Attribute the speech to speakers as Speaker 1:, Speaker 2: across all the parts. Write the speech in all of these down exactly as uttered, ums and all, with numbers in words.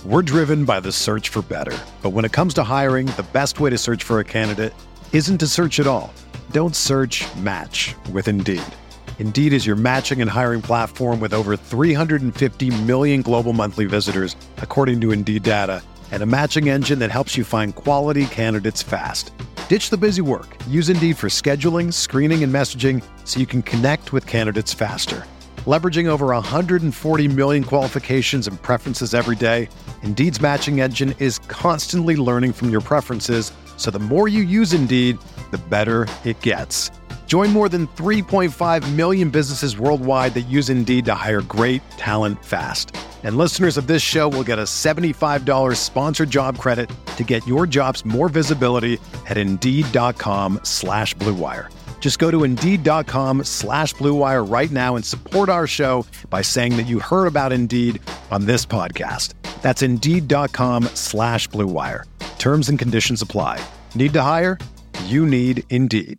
Speaker 1: We're driven by the search for better. But when it comes to hiring, the best way to search for a candidate isn't to search at all. Don't search, match with Indeed. Indeed is your matching and hiring platform with over three hundred fifty million global monthly visitors, according to Indeed data, and a matching engine that helps you find quality candidates fast. Ditch the busy work. Use Indeed for scheduling, screening, and messaging so you can connect with candidates faster. Leveraging over one hundred forty million qualifications and preferences every day, Indeed's matching engine is constantly learning from your preferences, so the more you use Indeed, the better it gets. Join more than three point five million businesses worldwide that use Indeed to hire great talent fast. And listeners of this show will get a seventy-five dollars sponsored job credit to get your jobs more visibility at Indeed.com slash Blue Wire. Just go to Indeed.com slash Blue Wire right now and support our show by saying that you heard about Indeed on this podcast. That's Indeed.com slash Blue Wire. Terms and conditions apply. Need to hire? You need Indeed.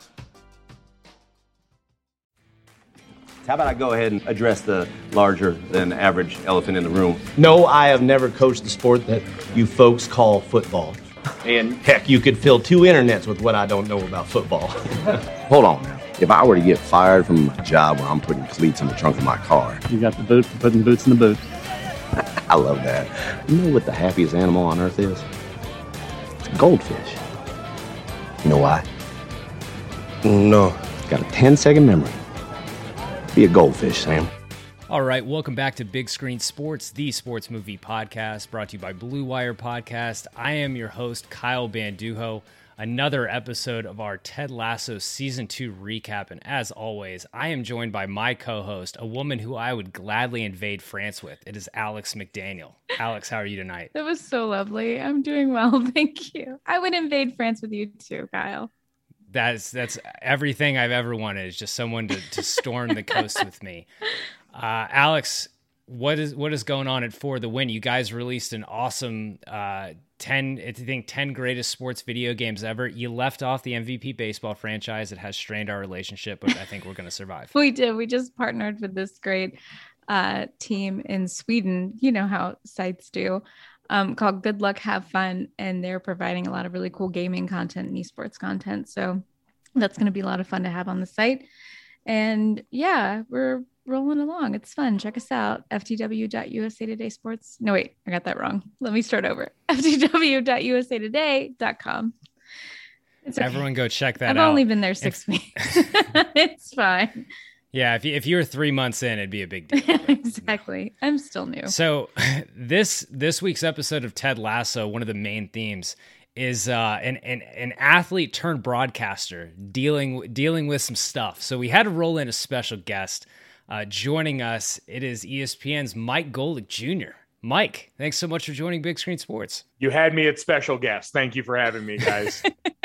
Speaker 2: How about I go ahead and address the larger than average elephant in the room?
Speaker 3: No, I have never coached the sport that you folks call football. And heck, you could fill two internets with what I don't know about football.
Speaker 2: Hold on now. If I were to get fired from my job where I'm putting cleats in the trunk of my car.
Speaker 4: You got the boot for putting boots in the boot.
Speaker 2: I love that. You know what the happiest animal on earth is? Goldfish. You know why?
Speaker 3: No.
Speaker 2: Got a ten second memory. Be a goldfish, Sam.
Speaker 5: All right, welcome back to Big Screen Sports, the sports movie podcast brought to you by Blue Wire Podcast. I am your host, Kyle Banduho. Another episode of our Ted Lasso Season two recap. And as always, I am joined by my co-host, a woman who I would gladly invade France with. It is Alex McDaniel. Alex, how are you tonight?
Speaker 6: That was so lovely. I'm doing well, thank you. I would invade France with you too, Kyle.
Speaker 5: That's that's everything I've ever wanted, is just someone to, to storm the coast with me. Uh, Alex, what is what is going on at For the Win? You guys released an awesome uh, ten, I think ten greatest sports video games ever. You left off the M V P baseball franchise. It has strained our relationship, but I think we're going to survive.
Speaker 6: We did. We just partnered with this great uh, team in Sweden. You know how sites do. Um, called Good Luck Have Fun, and they're providing a lot of really cool gaming content and esports content. So that's going to be a lot of fun to have on the site. And yeah, we're rolling along. It's fun. Check us out. F T W dot U S A Today Sports. No, wait, I got that wrong. Let me start over. F T W dot U S A today dot com. Okay.
Speaker 5: Everyone go check that
Speaker 6: I've
Speaker 5: out.
Speaker 6: I've only been there six if- weeks. It's fine.
Speaker 5: Yeah, if you, if you were three months in, it'd be a big deal.
Speaker 6: Exactly. No. I'm still new.
Speaker 5: So this this week's episode of Ted Lasso, one of the main themes is uh, an, an an athlete turned broadcaster dealing dealing with some stuff. So we had to roll in a special guest uh, joining us. It is E S P N's Mike Golic Junior Mike, thanks so much for joining Big Screen Sports.
Speaker 7: You had me at special guest. Thank you for having me, guys.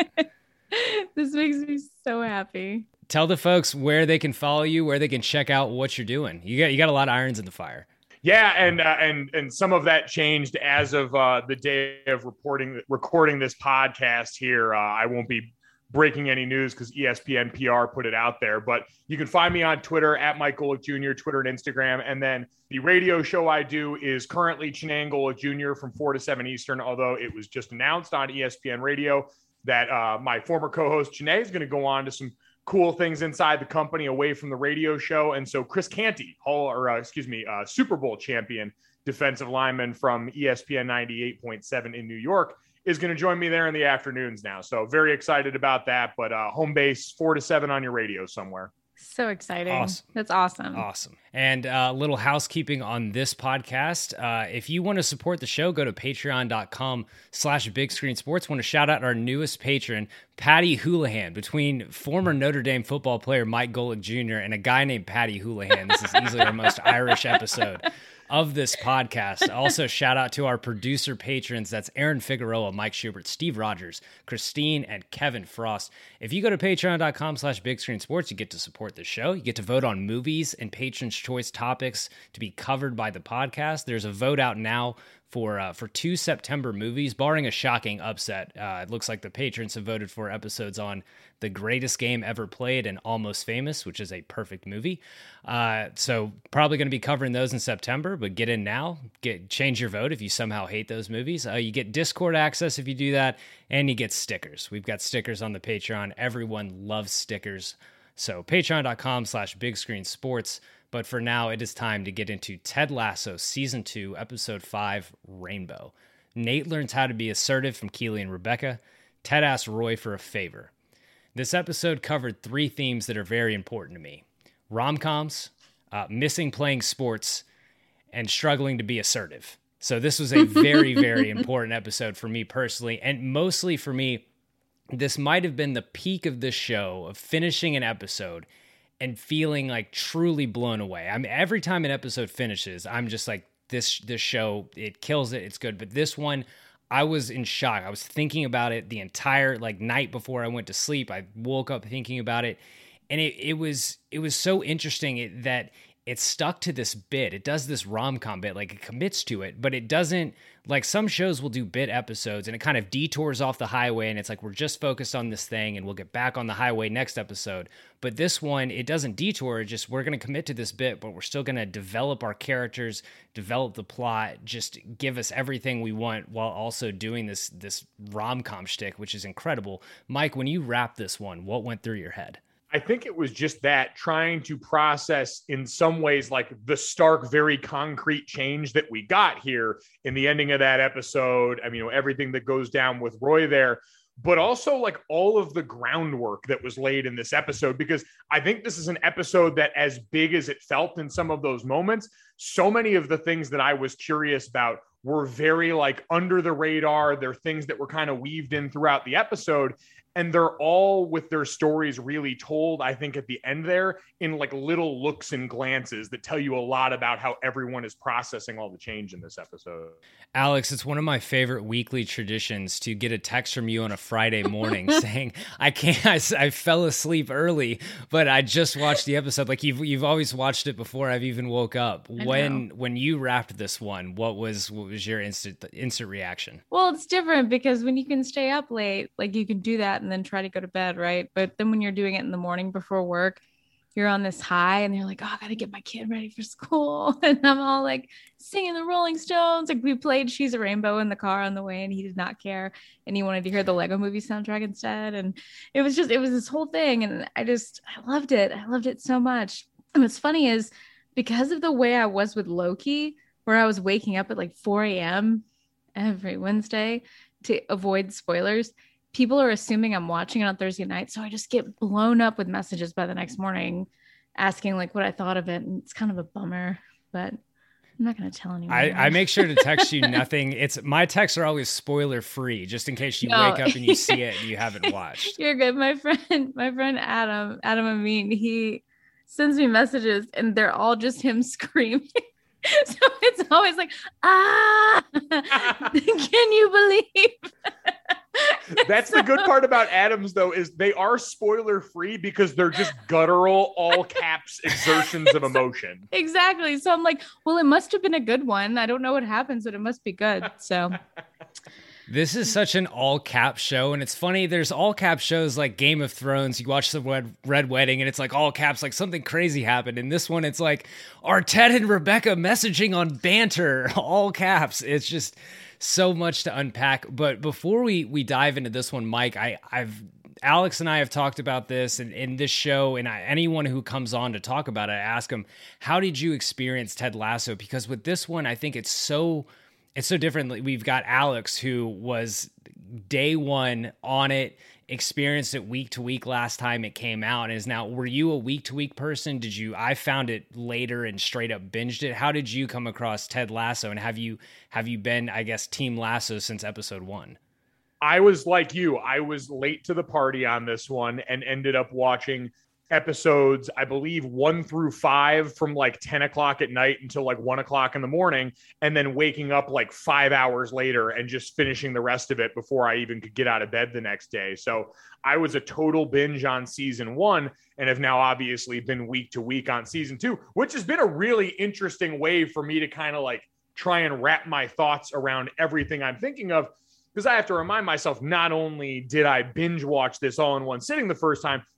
Speaker 6: This makes me so happy.
Speaker 5: Tell the folks where they can follow you, where they can check out what you're doing. You got you got a lot of irons in the fire.
Speaker 7: Yeah, and uh, and and some of that changed as of uh, the day of reporting recording this podcast here. Uh, I won't be breaking any news because E S P N P R put it out there. But you can find me on Twitter at Mike Golic Junior, Twitter and Instagram. And then the radio show I do is currently Chinang Golic Junior from four to seven Eastern, although it was just announced on E S P N Radio that uh, my former co-host Chinang is going to go on to some cool things inside the company away from the radio show. And so Chris Canty, Hall or uh, excuse me, uh, Super Bowl champion defensive lineman from E S P N ninety-eight point seven in New York, is going to join me there in the afternoons now. So very excited about that, but uh, home base four to seven on your radio somewhere.
Speaker 6: So exciting.
Speaker 5: Awesome.
Speaker 6: That's awesome.
Speaker 5: Awesome. And a uh, little housekeeping on this podcast. Uh, if you want to support the show, go to patreon.com slash big screen sports. Want to shout out our newest patron, Patty Houlihan. Between former Notre Dame football player Mike Golic Junior and a guy named Patty Houlihan, this is easily our most Irish episode of this podcast. Also, shout out to our producer patrons. That's Aaron Figueroa, Mike Schubert, Steve Rogers, Christine, and Kevin Frost. If you go to patreon.com slash big screen sports, you get to support the show. You get to vote on movies and patrons' choice topics to be covered by the podcast. There's a vote out now for uh, for two September movies, barring a shocking upset. Uh, it looks like the patrons have voted for episodes on The Greatest Game Ever Played and Almost Famous, which is a perfect movie. Uh, so probably going to be covering those in September. September, but get in now. Get change your vote if you somehow hate those movies. Uh, you get Discord access if you do that, and you get stickers. We've got stickers on the Patreon. Everyone loves stickers. So patreon.com slash big screen sports. But for now, it is time to get into Ted Lasso Season two, Episode five, Rainbow. Nate learns how to be assertive from Keely and Rebecca. Ted asks Roy for a favor. This episode covered three themes that are very important to me. Rom-coms, uh, missing playing sports, and struggling to be assertive. So this was a very, very important episode for me personally. And mostly for me, this might have been the peak of this show, of finishing an episode and feeling like truly blown away. I mean, every time an episode finishes, I'm just like, this this show, it kills it, it's good. But this one, I was in shock. I was thinking about it the entire like night before I went to sleep. I woke up thinking about it, and it it was it was so interesting it, that it stuck to this bit. It does this rom-com bit, like it commits to it, but it doesn't, like some shows will do bit episodes and it kind of detours off the highway and it's like, we're just focused on this thing and we'll get back on the highway next episode. But this one, it doesn't detour. It just, we're going to commit to this bit, but we're still going to develop our characters, develop the plot, just give us everything we want while also doing this, this rom-com shtick, which is incredible. Mike, when you wrapped this one, what went through your head?
Speaker 7: I think it was just that, trying to process in some ways like the stark, very concrete change that we got here in the ending of that episode. I mean, you know, everything that goes down with Roy there, but also like all of the groundwork that was laid in this episode, because I think this is an episode that, as big as it felt in some of those moments, so many of the things that I was curious about were very like under the radar. They're things that were kind of weaved in throughout the episode. And they're all with their stories really told, I think, at the end there in like little looks and glances that tell you a lot about how everyone is processing all the change in this episode.
Speaker 5: Alex, it's one of my favorite weekly traditions to get a text from you on a Friday morning saying, I can't, I, I fell asleep early, but I just watched the episode. Like you've, you've always watched it before I've even woke up. When, when you wrapped this one, what was, what was your instant, instant reaction?
Speaker 6: Well, it's different because when you can stay up late, like you can do that and then try to go to bed, right? But then when you're doing it in the morning before work, you're on this high and you're like, oh, I gotta get my kid ready for school. And I'm all like singing the Rolling Stones. Like we played She's a Rainbow in the car on the way and he did not care. And he wanted to hear the Lego Movie soundtrack instead. And it was just, it was this whole thing. And I just, I loved it. I loved it so much. And what's funny is because of the way I was with Loki, where I was waking up at like four a.m. every Wednesday to avoid spoilers, people are assuming I'm watching it on Thursday night. So I just get blown up with messages by the next morning asking like what I thought of it. And it's kind of a bummer, but I'm not going to tell anyone.
Speaker 5: I, I make sure to text you nothing. It's my texts are always spoiler free, just in case you no. wake up and you see it and you haven't watched.
Speaker 6: You're good. My friend, my friend, Adam, Adam Amin, he sends me messages and they're all just him screaming. So it's always like, ah, can you believe?
Speaker 7: That's so, the good part about Adams, though, is they are spoiler free because they're just guttural, all caps exertions of emotion.
Speaker 6: Exactly. So I'm like, well, it must have been a good one. I don't know what happens, but it must be good. So
Speaker 5: this is such an all cap show. And it's funny, there's all cap shows like Game of Thrones. You watch the Red, Red Wedding and it's like all caps, like something crazy happened. And this one, it's like, are Ted and Rebecca messaging on banter? All caps. It's just so much to unpack. But before we we dive into this one, Mike, I, I've Alex and I have talked about this in, in this show, and I, anyone who comes on to talk about it, I ask them, how did you experience Ted Lasso? Because with this one, I think it's so it's so different. We've got Alex, who was day one on it, experienced it week to week last time it came out, and is now, were you a week to week person? Did you, I found it later and straight up binged it. How did you come across Ted Lasso, and have you, have you been, I guess, Team Lasso since episode one?
Speaker 7: I was like you, I was late to the party on this one and ended up watching episodes, I believe one through five from like ten o'clock at night until like one o'clock in the morning, and then waking up like five hours later and just finishing the rest of it before I even could get out of bed the next day. So I was a total binge on season one and have now obviously been week to week on season two, which has been a really interesting way for me to kind of like try and wrap my thoughts around everything I'm thinking of. Because I have to remind myself, not only did I binge watch this all in one sitting the first time,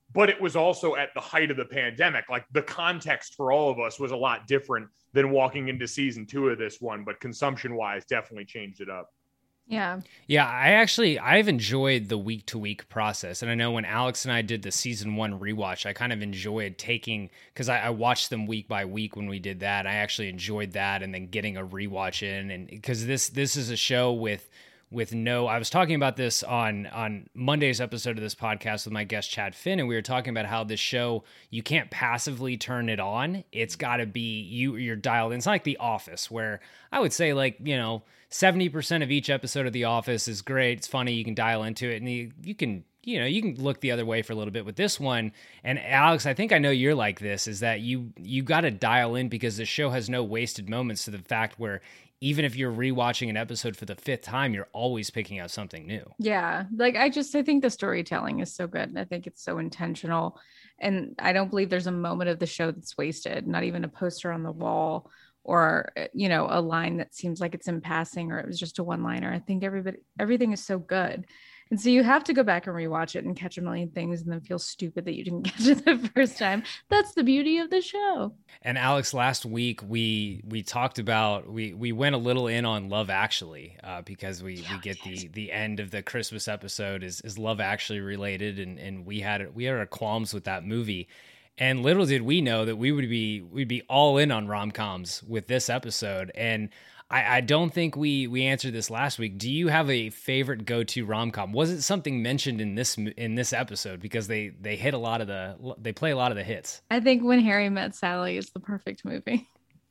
Speaker 7: but it was also at the height of the pandemic. Like the context for all of us was a lot different than walking into season two of this one, but consumption wise definitely changed it up.
Speaker 6: Yeah.
Speaker 5: Yeah, I actually, I've enjoyed the week to week process. And I know when Alex and I did the season one rewatch, I kind of enjoyed taking, because I, I watched them week by week when we did that. I actually enjoyed that, and then getting a rewatch in. And because this, this is a show with, with no, I was talking about this on, on Monday's episode of this podcast with my guest Chad Finn, and we were talking about how this show, you can't passively turn it on. It's got to be, you, you're dialed in. It's not like The Office, where I would say, like, you know, seventy percent of each episode of The Office is great. It's funny. You can dial into it, and you, you can, you know, you can look the other way for a little bit with this one. And Alex, I think I know you're like this, is that you, you got to dial in, because the show has no wasted moments, to the fact where even if you're rewatching an episode for the fifth time, you're always picking out something new.
Speaker 6: Yeah. Like, I just, I think the storytelling is so good. I think it's so intentional. And I don't believe there's a moment of the show that's wasted, not even a poster on the wall, or, you know, a line that seems like it's in passing, or it was just a one liner. I think everybody, everything is so good. And so you have to go back and rewatch it and catch a million things, and then feel stupid that you didn't catch it the first time. That's the beauty of the show.
Speaker 5: And Alex, last week we we talked about, we we went a little in on Love Actually, uh, because we, yeah, we get yes. the the end of the Christmas episode is is Love Actually related, and and we had we had our qualms with that movie. And little did we know that we would be we'd be all in on rom-coms with this episode. And I, I don't think we we answered this last week. Do you have a favorite go-to rom-com? Was it something mentioned in this in this episode? Because they they hit a lot of the they play a lot of the hits.
Speaker 6: I think When Harry Met Sally is the perfect movie.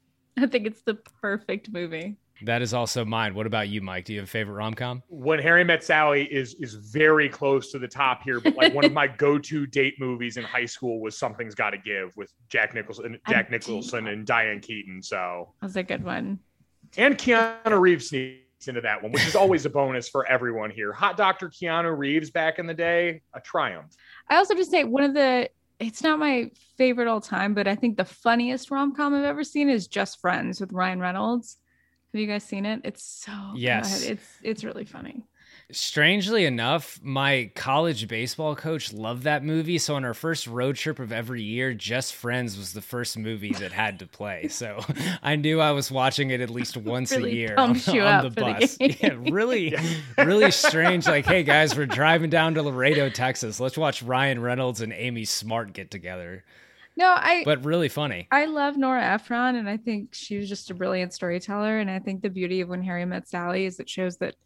Speaker 6: I think it's the perfect movie.
Speaker 5: That is also mine. What about you, Mike? Do you have a favorite rom-com?
Speaker 7: When Harry Met Sally is is very close to the top here, but like one of my go-to date movies in high school was Something's Gotta Give, with Jack Nicholson, Jack Nicholson and Diane Keaton. So
Speaker 6: that was a good one.
Speaker 7: And Keanu Reeves sneaks into that one, which is always a bonus for everyone here. Hot Doctor Keanu Reeves back in the day, a triumph.
Speaker 6: I also just say one of the, it's not my favorite all time, but I think the funniest rom-com I've ever seen is Just Friends with Ryan Reynolds. Have you guys seen it? It's so
Speaker 5: yes.
Speaker 6: good. It's it's really funny.
Speaker 5: Strangely enough, my college baseball coach loved that movie. So on our first road trip of every year, Just Friends was the first movie that had to play. So I knew I was watching it at least once
Speaker 6: really
Speaker 5: a year
Speaker 6: on,
Speaker 5: on, on the bus. The yeah, really, really strange. Like, hey guys, we're driving down to Laredo, Texas. Let's watch Ryan Reynolds and Amy Smart get together.
Speaker 6: No, I.
Speaker 5: But really funny.
Speaker 6: I love Nora Ephron, and I think she was just a brilliant storyteller. And I think the beauty of When Harry Met Sally is it shows that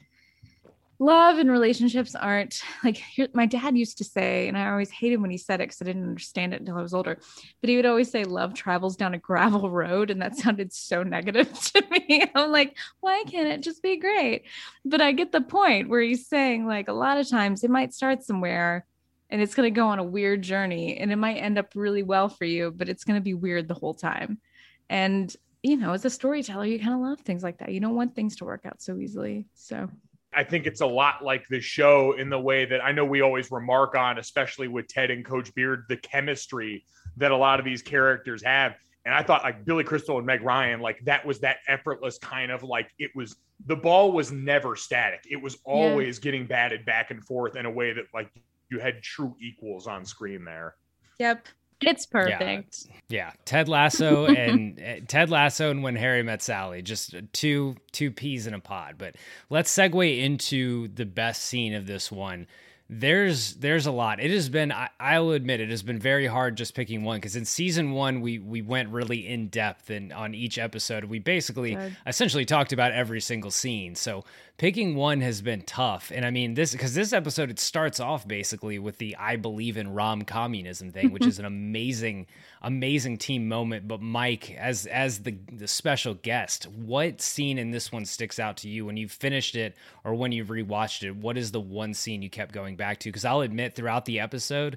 Speaker 6: love and relationships aren't like, here, my dad used to say, and I always hated when he said it because I didn't understand it until I was older, but he would always say love travels down a gravel road, and that sounded so negative to me. I'm like, why can't it just be great? But I get the point where he's saying, like, a lot of times it might start somewhere and it's going to go on a weird journey, and it might end up really well for you, but it's going to be weird the whole time. And, you know, as a storyteller, you kind of love things like that. You don't want things to work out so easily. So
Speaker 7: I think it's a lot like the show in the way that I know we always remark on, especially with Ted and Coach Beard, the chemistry that a lot of these characters have. And I thought, like, Billy Crystal and Meg Ryan, like, that was that effortless kind of, like, it was, the ball was never static. It was always yeah. getting batted back and forth in a way that, like, you had true equals on screen there.
Speaker 6: Yep. It's perfect.
Speaker 5: Yeah. yeah. Ted Lasso and uh, Ted Lasso and When Harry Met Sally, just two, two peas in a pod. But let's segue into the best scene of this one. There's there's a lot. It has been, I, I'll admit, it has been very hard just picking one, because in season one, we we went really in depth, and on each episode, we basically Good. essentially talked about every single scene. So picking one has been tough. And I mean, this, because this episode, it starts off basically with the I believe in rom-communism thing, which is an amazing, amazing team moment. But Mike, as as the, the special guest, what scene in this one sticks out to you when you've finished it or when you've rewatched it? What is the one scene you kept going back to? Because I'll admit, throughout the episode,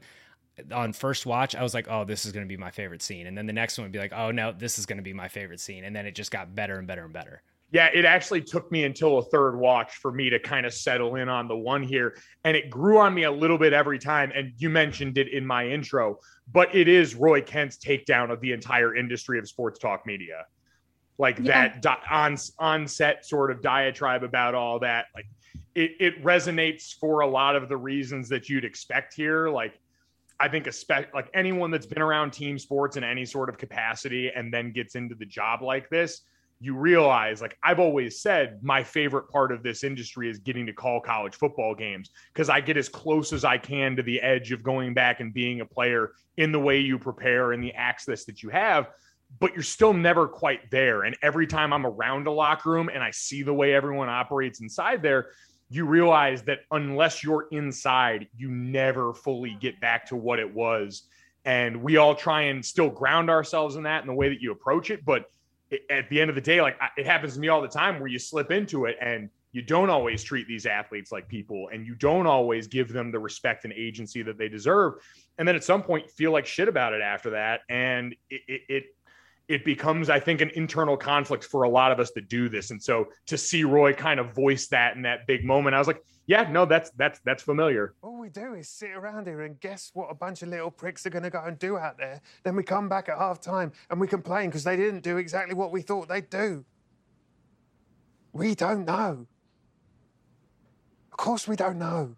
Speaker 5: on first watch, I was like, oh, this is going to be my favorite scene. And then the next one would be like, oh, no, this is going to be my favorite scene. And then it just got better and better and better.
Speaker 7: Yeah, it actually took me until a third watch for me to kind of settle in on the one here. And it grew on me a little bit every time. And you mentioned it in my intro, but it is Roy Kent's takedown of the entire industry of sports talk media. Like yeah. that di- on, on set sort of diatribe about all that. Like it, it resonates for a lot of the reasons that you'd expect here. Like, I think, especially like anyone that's been around team sports in any sort of capacity and then gets into the job like this, you realize, like I've always said, my favorite part of this industry is getting to call college football games because I get as close as I can to the edge of going back and being a player in the way you prepare and the access that you have, but you're still never quite there. And every time I'm around a locker room and I see the way everyone operates inside there, you realize that unless you're inside, you never fully get back to what it was. And we all try and still ground ourselves in that in the way that you approach it. But at the end of the day, like it happens to me all the time where you slip into it and you don't always treat these athletes like people and you don't always give them the respect and agency that they deserve. And then at some point you feel like shit about it after that. And it, it, it, it becomes, I think, an internal conflict for a lot of us that do this. And so to see Roy kind of voice that in that big moment, I was like, yeah, no, that's, that's, that's familiar.
Speaker 8: All we do is sit around here and guess what a bunch of little pricks are going to go and do out there. Then we come back at half time and we complain because they didn't do exactly what we thought they'd do. We don't know. Of course we don't know.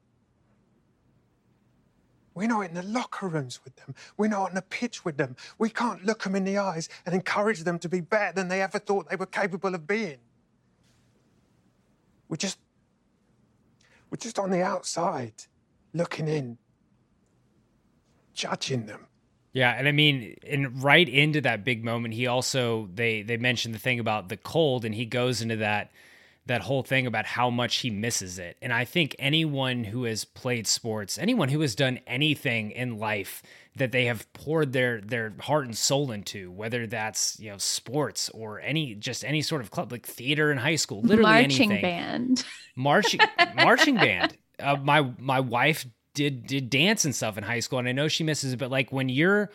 Speaker 8: We're not in the locker rooms with them. We're not on the pitch with them. We can't look them in the eyes and encourage them to be better than they ever thought they were capable of being. We're just, we're just on the outside, looking in, judging them.
Speaker 5: Yeah, and I mean, and right into that big moment, he also, they they mentioned the thing about the cold, and he goes into that that whole thing about how much he misses it. And I think anyone who has played sports, anyone who has done anything in life that they have poured their their heart and soul into, whether that's, you know, sports or any just any sort of club, like theater in high school, literally
Speaker 6: marching
Speaker 5: anything.
Speaker 6: band,
Speaker 5: marching marching band. Uh, my my wife did did dance and stuff in high school, and I know she misses it. But like when you're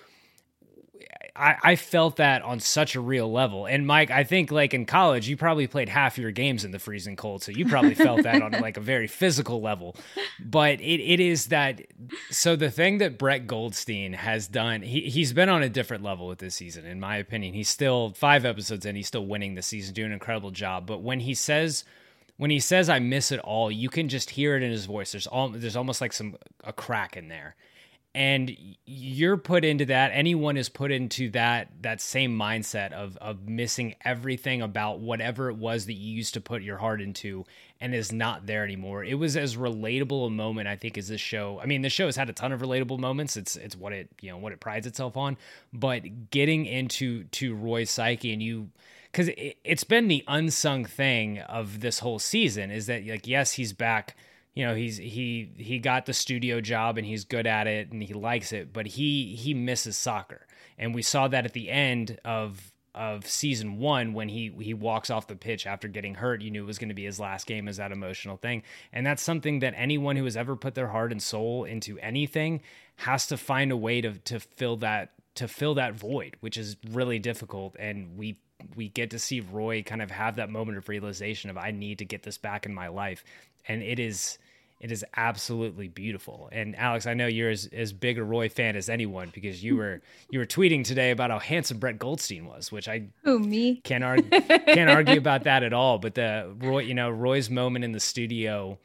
Speaker 5: I, I felt that on such a real level. And Mike, I think like in college, you probably played half your games in the freezing cold. So you probably felt that on like a very physical level, but it, it is that. So the thing that Brett Goldstein has done, he, he's been on a different level with this season, in my opinion. He's still five episodes in, he's still winning the season, doing an incredible job. But when he says, when he says, I miss it all, you can just hear it in his voice. There's all, there's almost like some, a crack in there. And you're put into that. Anyone is put into that that same mindset of of missing everything about whatever it was that you used to put your heart into and is not there anymore. It was as relatable a moment, I think, as this show. I mean, this show has had a ton of relatable moments. It's it's what it you know what it prides itself on. But getting into to Roy's psyche, and you, because it, it's been the unsung thing of this whole season, is that like yes, he's back. You know, he's he he got the studio job and he's good at it and he likes it, but he he misses soccer. And we saw that at the end of of season one when he he walks off the pitch after getting hurt. You knew it was going to be his last game, as that emotional thing. And that's something that anyone who has ever put their heart and soul into anything has to find a way to to fill that to fill that void, which is really difficult. And we we get to see Roy kind of have that moment of realization of, I need to get this back in my life. And it is it is absolutely beautiful. And Alex, I know you're as, as big a Roy fan as anyone, because you were you were tweeting today about how handsome Brett Goldstein was, which I
Speaker 6: Who, me?
Speaker 5: can't argue can't argue about that at all. But the Roy, you know, Roy's moment in the studio,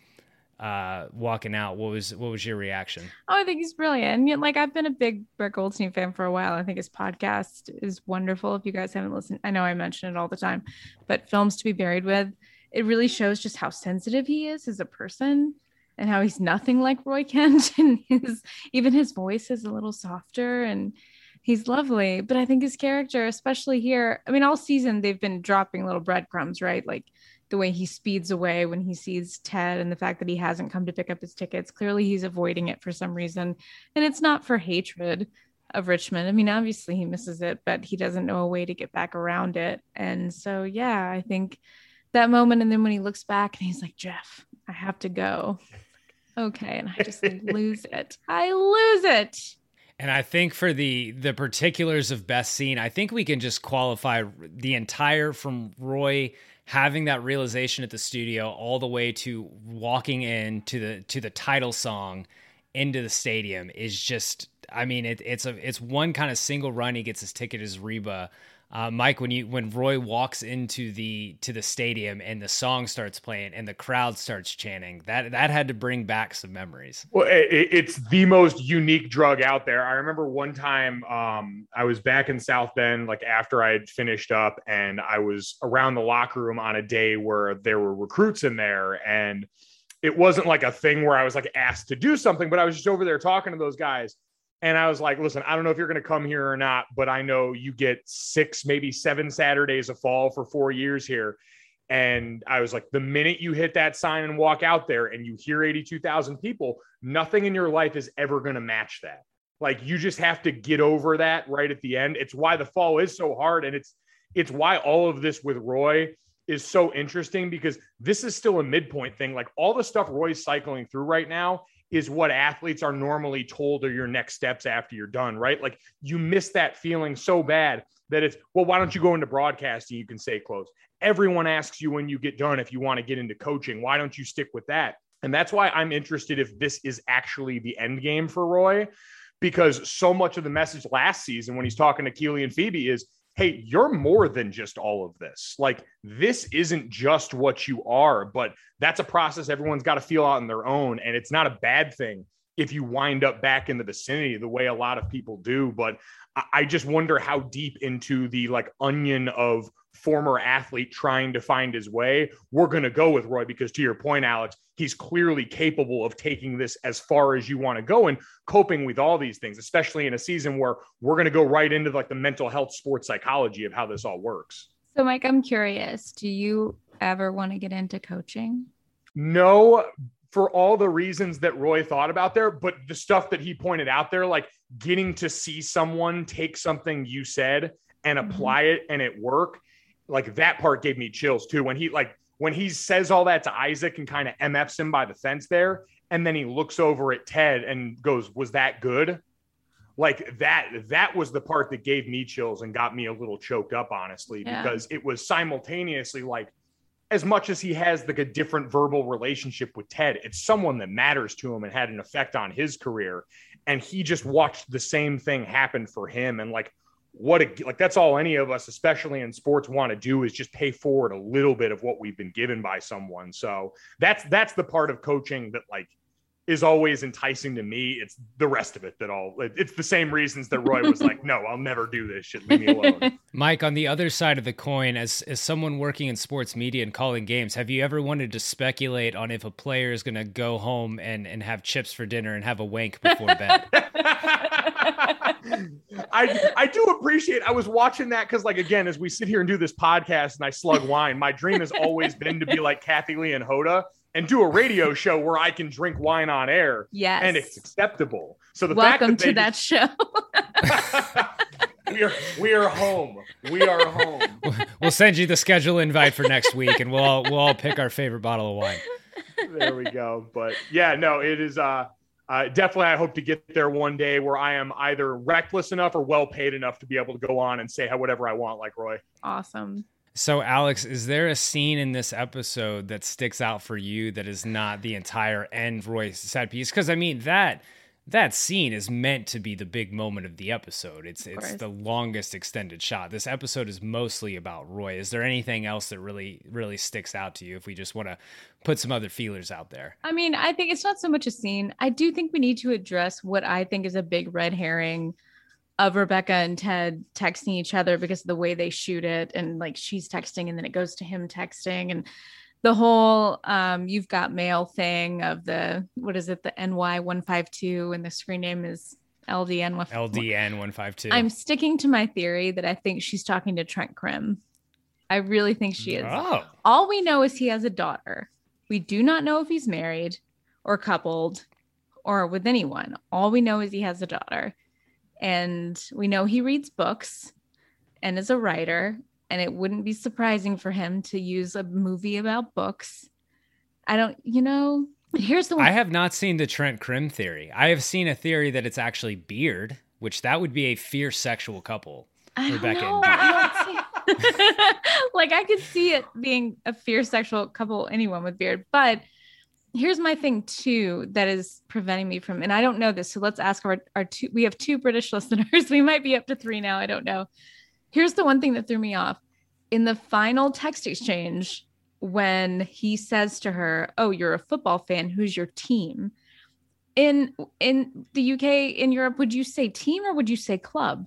Speaker 5: uh, walking out, what was what was your reaction?
Speaker 6: Oh, I think he's brilliant. Yeah, like I've been a big Brett Goldstein fan for a while. I think his podcast is wonderful. If you guys haven't listened, I know I mention it all the time, but Films to be Buried With, it really shows just how sensitive he is as a person and how he's nothing like Roy Kent. And his, even his voice is a little softer and he's lovely. But I think his character, especially here, I mean, all season they've been dropping little breadcrumbs, right? Like the way he speeds away when he sees Ted and the fact that he hasn't come to pick up his tickets. Clearly he's avoiding it for some reason. And it's not for hatred of Richmond. I mean, obviously he misses it, but he doesn't know a way to get back around it. And so, yeah, I think that moment. And then when he looks back and he's like, Jeff, I have to go. Okay. And I just lose it. I lose it.
Speaker 5: And I think for the the particulars of best scene, I think we can just qualify the entire, from Roy having that realization at the studio all the way to walking in to the to the title song into the stadium is just, I mean, it, it's a it's one kind of single run. He gets his ticket as Reba. Uh, Mike, when you when Roy walks into the to the stadium and the song starts playing and the crowd starts chanting, that that had to bring back some memories.
Speaker 7: Well, it, it's the most unique drug out there. I remember one time um, I was back in South Bend, like after I had finished up, and I was around the locker room on a day where there were recruits in there, and it wasn't like a thing where I was like asked to do something, but I was just over there talking to those guys. And I was like, listen, I don't know if you're going to come here or not, but I know you get six, maybe seven Saturdays of fall for four years here. And I was like, the minute you hit that sign and walk out there and you hear eighty-two thousand people, nothing in your life is ever going to match that. Like, you just have to get over that right at the end. It's why the fall is so hard. And it's, it's why all of this with Roy is so interesting, because this is still a midpoint thing. Like, all the stuff Roy's cycling through right now is what athletes are normally told are your next steps after you're done, right? Like, you miss that feeling so bad that it's, well, why don't you go into broadcasting? You can stay close. Everyone asks you when you get done if you want to get into coaching. Why don't you stick with that? And that's why I'm interested if this is actually the end game for Roy, because so much of the message last season when he's talking to Keely and Phoebe is, hey, you're more than just all of this. Like, this isn't just what you are, but that's a process everyone's got to feel out on their own. And it's not a bad thing if you wind up back in the vicinity the way a lot of people do. But I just wonder how deep into the like onion of former athlete trying to find his way we're going to go with Roy, because to your point, Alex, he's clearly capable of taking this as far as you want to go and coping with all these things, especially in a season where we're going to go right into like the mental health sports psychology of how this all works.
Speaker 6: So Mike, I'm curious, do you ever want to get into coaching?
Speaker 7: No, for all the reasons that Roy thought about there, but the stuff that he pointed out there, like getting to see someone take something you said and apply mm-hmm. it and it work, like that part gave me chills too. When he like, when he says all that to Isaac and kind of M Fs him by the fence there, and then he looks over at Ted and goes, was that good? Like that, that was the part that gave me chills and got me a little choked up, honestly, yeah. because it was simultaneously like, as much as he has like a different verbal relationship with Ted, it's someone that matters to him and had an effect on his career. And he just watched the same thing happen for him. And like, what a, like, that's all any of us, especially in sports, want to do, is just pay forward a little bit of what we've been given by someone. So that's, that's the part of coaching that like is always enticing to me. It's the rest of it that all, it's the same reasons that Roy was like, no, I'll never do this shit. Leave me alone.
Speaker 5: Mike, on the other side of the coin, as, as someone working in sports media and calling games, have you ever wanted to speculate on if a player is going to go home and, and have chips for dinner and have a wank before bed?
Speaker 7: I I do appreciate, I was watching that because, like, again, as we sit here and do this podcast and I slug wine, my dream has always been to be like Kathy Lee and Hoda and do a radio show where I can drink wine on air.
Speaker 6: Yes.
Speaker 7: And it's acceptable. So the
Speaker 6: Welcome
Speaker 7: fact that
Speaker 6: to that
Speaker 7: just,
Speaker 6: show.
Speaker 7: we are we are home. We are home.
Speaker 5: We'll send you the schedule invite for next week, and we'll all, we'll all pick our favorite bottle of wine.
Speaker 7: There we go. But yeah, no, it is uh Uh, definitely, I hope to get there one day where I am either reckless enough or well paid enough to be able to go on and say how whatever I want, like Roy.
Speaker 6: Awesome.
Speaker 5: So, Alex, is there a scene in this episode that sticks out for you that is not the entire end Roy set piece? Because I mean that that scene is meant to be the big moment of the episode. It's it's the longest extended shot. This episode is mostly about Roy. Is there anything else that really really sticks out to you if we just want to put some other feelers out there?
Speaker 6: I mean, I think it's not so much a scene. I do think we need to address what I think is a big red herring of Rebecca and Ted texting each other because of the way they shoot it. And like, she's texting and then it goes to him texting, and the whole um, you've got mail thing of the, what is it? The N Y one five two, and the screen name is L D N
Speaker 5: one five two.
Speaker 6: I'm sticking to my theory that I think she's talking to Trent Krim. I really think she is.
Speaker 5: Oh.
Speaker 6: All we know is he has a daughter. We do not know if he's married or coupled or with anyone. All we know is he has a daughter. And we know he reads books and is a writer. And it wouldn't be surprising for him to use a movie about books. I don't, you know, here's the one.
Speaker 5: I have not seen the Trent Krim theory. I have seen a theory that it's actually Beard, which that would be a fierce sexual couple.
Speaker 6: I don't
Speaker 5: Rebecca
Speaker 6: know.
Speaker 5: and Beard.
Speaker 6: I don't see like, I could see it being a fierce sexual couple, anyone with Beard. But here's my thing too, that is preventing me from, and I don't know this. So let's ask our, our two, we have two British listeners. We might be up to three now. I don't know. Here's the one thing that threw me off. In the final text exchange, when he says to her, "Oh, you're a football fan. Who's your team?" In in the U K, in Europe, would you say team or would you say club?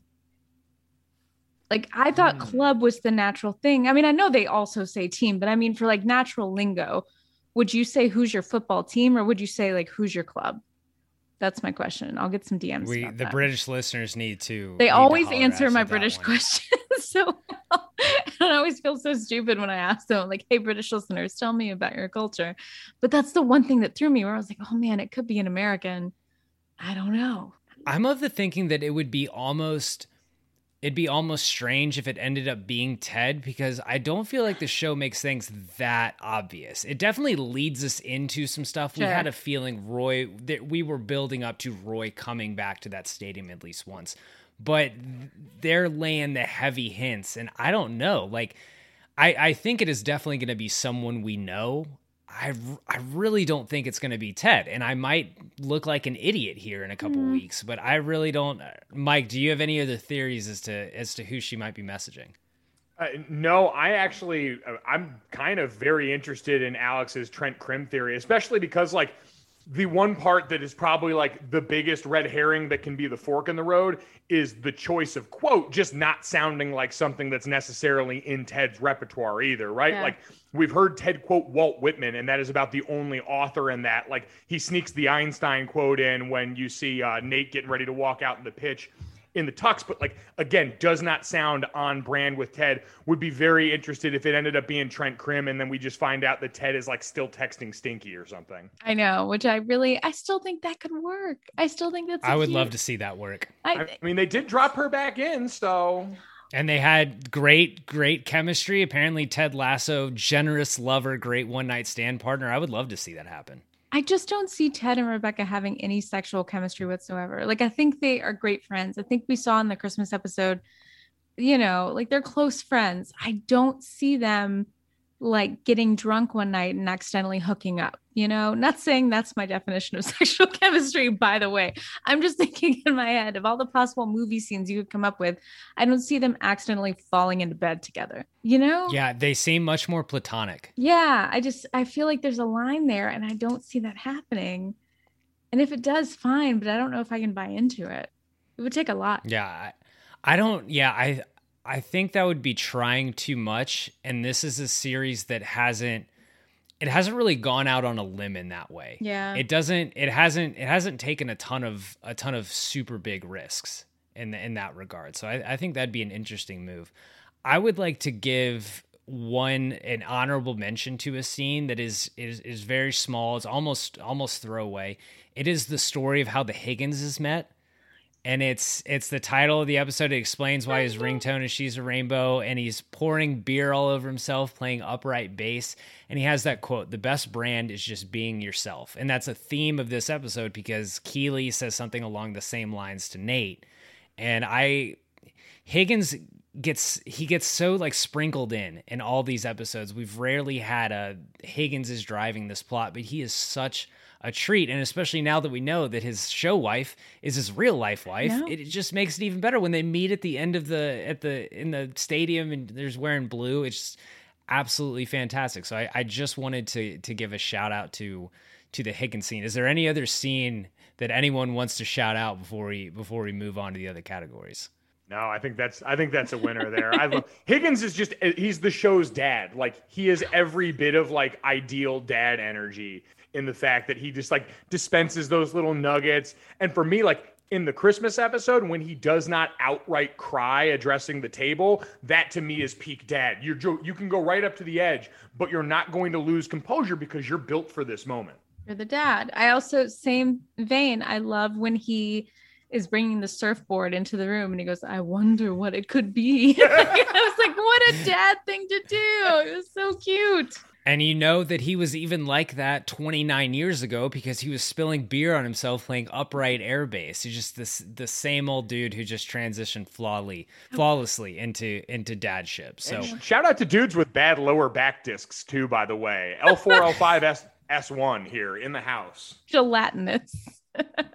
Speaker 6: Like, I thought mm. club was the natural thing. I mean, I know they also say team, but I mean, for like natural lingo, would you say who's your football team or would you say like who's your club? That's my question. I'll get some D Ms.
Speaker 5: We,
Speaker 6: about
Speaker 5: the
Speaker 6: that.
Speaker 5: British listeners need to.
Speaker 6: They
Speaker 5: need
Speaker 6: always
Speaker 5: to
Speaker 6: answer my
Speaker 5: that
Speaker 6: British
Speaker 5: one.
Speaker 6: questions so well. And I always feel so stupid when I ask them, like, hey, British listeners, tell me about your culture. But that's the one thing that threw me where I was like, oh man, it could be an American. I don't know.
Speaker 5: I'm of the thinking that it would be almost, it'd be almost strange if it ended up being Ted, because I don't feel like the show makes things that obvious. It definitely leads us into some stuff.
Speaker 6: Sure.
Speaker 5: We had a feeling Roy, that we were building up to Roy coming back to that stadium at least once, but they're laying the heavy hints. And I don't know, like, I, I think it is definitely going to be someone we know. I, I really don't think it's going to be Ted, and I might look like an idiot here in a couple mm. weeks, but I really don't. Mike, do you have any other theories as to as to who she might be messaging?
Speaker 7: Uh, no, I actually, I'm kind of very interested in Alex's Trent Krim theory, especially because, like, the one part that is probably like the biggest red herring that can be the fork in the road is the choice of quote just not sounding like something that's necessarily in Ted's repertoire either, right?
Speaker 6: Yeah.
Speaker 7: Like, we've heard Ted quote Walt Whitman, and that is about the only author in that. Like, he sneaks the Einstein quote in when you see uh, Nate getting ready to walk out in the pitch in the tux, but like, again, does not sound on brand with Ted. Would be very interested if it ended up being Trent Krim, and then we just find out that Ted is like still texting Stinky or something.
Speaker 6: I know, which I really, I still think that could work. I still think that's.
Speaker 5: I would
Speaker 6: cute.
Speaker 5: love to see that work.
Speaker 6: I,
Speaker 7: I mean, they did drop her back in, so.
Speaker 5: And they had great, great chemistry. Apparently, Ted Lasso, generous lover, great one night stand partner. I would love to see that happen.
Speaker 6: I just don't see Ted and Rebecca having any sexual chemistry whatsoever. Like, I think they are great friends. I think we saw in the Christmas episode, you know, like they're close friends. I don't see them like getting drunk one night and accidentally hooking up, you know, not saying that's my definition of sexual chemistry, by the way. I'm just thinking in my head of all the possible movie scenes you could come up with. I don't see them accidentally falling into bed together, you know?
Speaker 5: Yeah, they seem much more platonic.
Speaker 6: Yeah, I just, I feel like there's a line there and I don't see that happening. And if it does, fine, but I don't know if I can buy into it. It would take a lot.
Speaker 5: Yeah, I, I don't, yeah, I... I think that would be trying too much, and this is a series that hasn't it hasn't really gone out on a limb in that way.
Speaker 6: Yeah.
Speaker 5: It doesn't it hasn't it hasn't taken a ton of a ton of super big risks in in that regard. So I, I think that'd be an interesting move. I would like to give one an honorable mention to a scene that is is is very small. It's almost almost throwaway. It is the story of how the Higginses met. And it's it's the title of the episode. It explains why his ringtone is "She's a Rainbow," and he's pouring beer all over himself, playing upright bass. And he has that quote, "The best brand is just being yourself." And that's a theme of this episode because Keeley says something along the same lines to Nate. And I, Higgins gets, he gets so like sprinkled in in all these episodes. We've rarely had a Higgins is driving this plot, but he is such a treat. And especially now that we know that his show wife is his real life wife,
Speaker 6: no.
Speaker 5: it just makes it even better when they meet at the end of the, at the, in the stadium and there's wearing blue. It's just absolutely fantastic. So I, I just wanted to, to give a shout out to, to the Higgins scene. Is there any other scene that anyone wants to shout out before we, before we move on to the other categories?
Speaker 7: No, I think that's I think that's a winner there. I love Higgins is just he's the show's dad. Like, he is every bit of like ideal dad energy in the fact that he just like dispenses those little nuggets. And for me, like in the Christmas episode, when he does not outright cry addressing the table, that to me is peak dad. You're you can go right up to the edge, but you're not going to lose composure because you're built for this moment.
Speaker 6: You're the dad. I also, same vein, I love when he is bringing the surfboard into the room and he goes, "I wonder what it could be." I was like, what a dad thing to do. It was so cute.
Speaker 5: And you know that he was even like that twenty-nine years ago because he was spilling beer on himself playing upright air bass. He's just this the same old dude who just transitioned flawlessly, flawlessly into into dadship. So
Speaker 7: and shout out to dudes with bad lower back discs too, by the way. L four, L five, S S one here in the house.
Speaker 6: Gelatinous.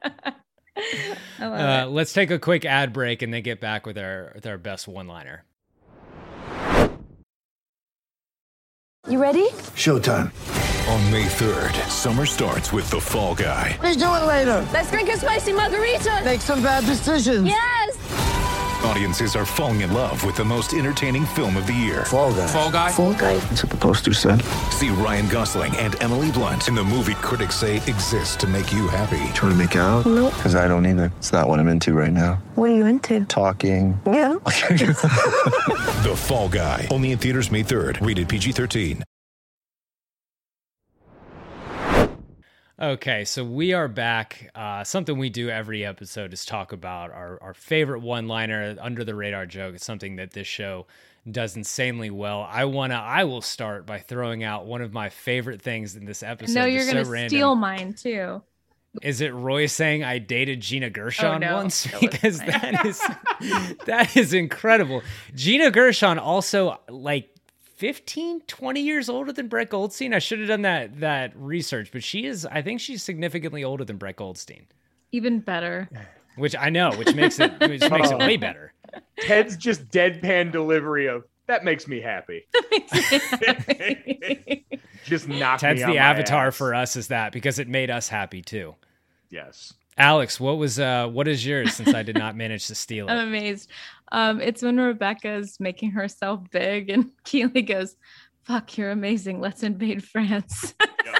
Speaker 5: Uh, let's take a quick ad break and then get back with our with our best one-liner.
Speaker 9: You ready?
Speaker 10: Showtime. On May third, summer starts with The Fall Guy.
Speaker 9: Let's do it later. Let's drink a spicy margarita. Make some bad decisions. Yes.
Speaker 10: Audiences are falling in love with the most entertaining film of the year.
Speaker 11: Fall Guy.
Speaker 10: Fall Guy.
Speaker 9: Fall Guy.
Speaker 11: That's what the poster said.
Speaker 10: See Ryan Gosling and Emily Blunt in the movie critics say exists to make you happy.
Speaker 11: Trying to make it out?
Speaker 9: Nope.
Speaker 11: Because I don't either. It's not what I'm into right now.
Speaker 9: What are you into?
Speaker 11: Talking.
Speaker 9: Yeah.
Speaker 10: The Fall Guy. Only in theaters May third. Rated P G thirteen.
Speaker 5: Okay, so we are back. Uh, something we do every episode is talk about our, our favorite one-liner, under the radar joke. It's something that this show does insanely well. I wanna, I will start by throwing out one of my favorite things in this episode.
Speaker 6: No, you're
Speaker 5: It's
Speaker 6: gonna
Speaker 5: so random.
Speaker 6: steal mine too.
Speaker 5: Is it Roy saying I dated Gina Gershon
Speaker 6: Oh, no.
Speaker 5: once?
Speaker 6: That was
Speaker 5: Because
Speaker 6: mine.
Speaker 5: that is that is incredible. Gina Gershon also like fifteen, twenty years older than Brett Goldstein. I should have done that that research, but she is, I think she's significantly older than Brett Goldstein.
Speaker 6: Even better.
Speaker 5: Which I know, which makes it which makes it way better.
Speaker 7: Ted's just deadpan delivery of that makes me happy. Just knock
Speaker 5: Ted's
Speaker 7: me on
Speaker 5: the
Speaker 7: my
Speaker 5: avatar
Speaker 7: ass.
Speaker 5: for us is that because it made us happy too.
Speaker 7: Yes.
Speaker 5: Alex, what was uh what is yours since I did not manage to steal
Speaker 6: I'm
Speaker 5: it?
Speaker 6: amazed. Um, it's when Rebecca's making herself big and Keely goes, fuck, you're amazing. Let's invade France.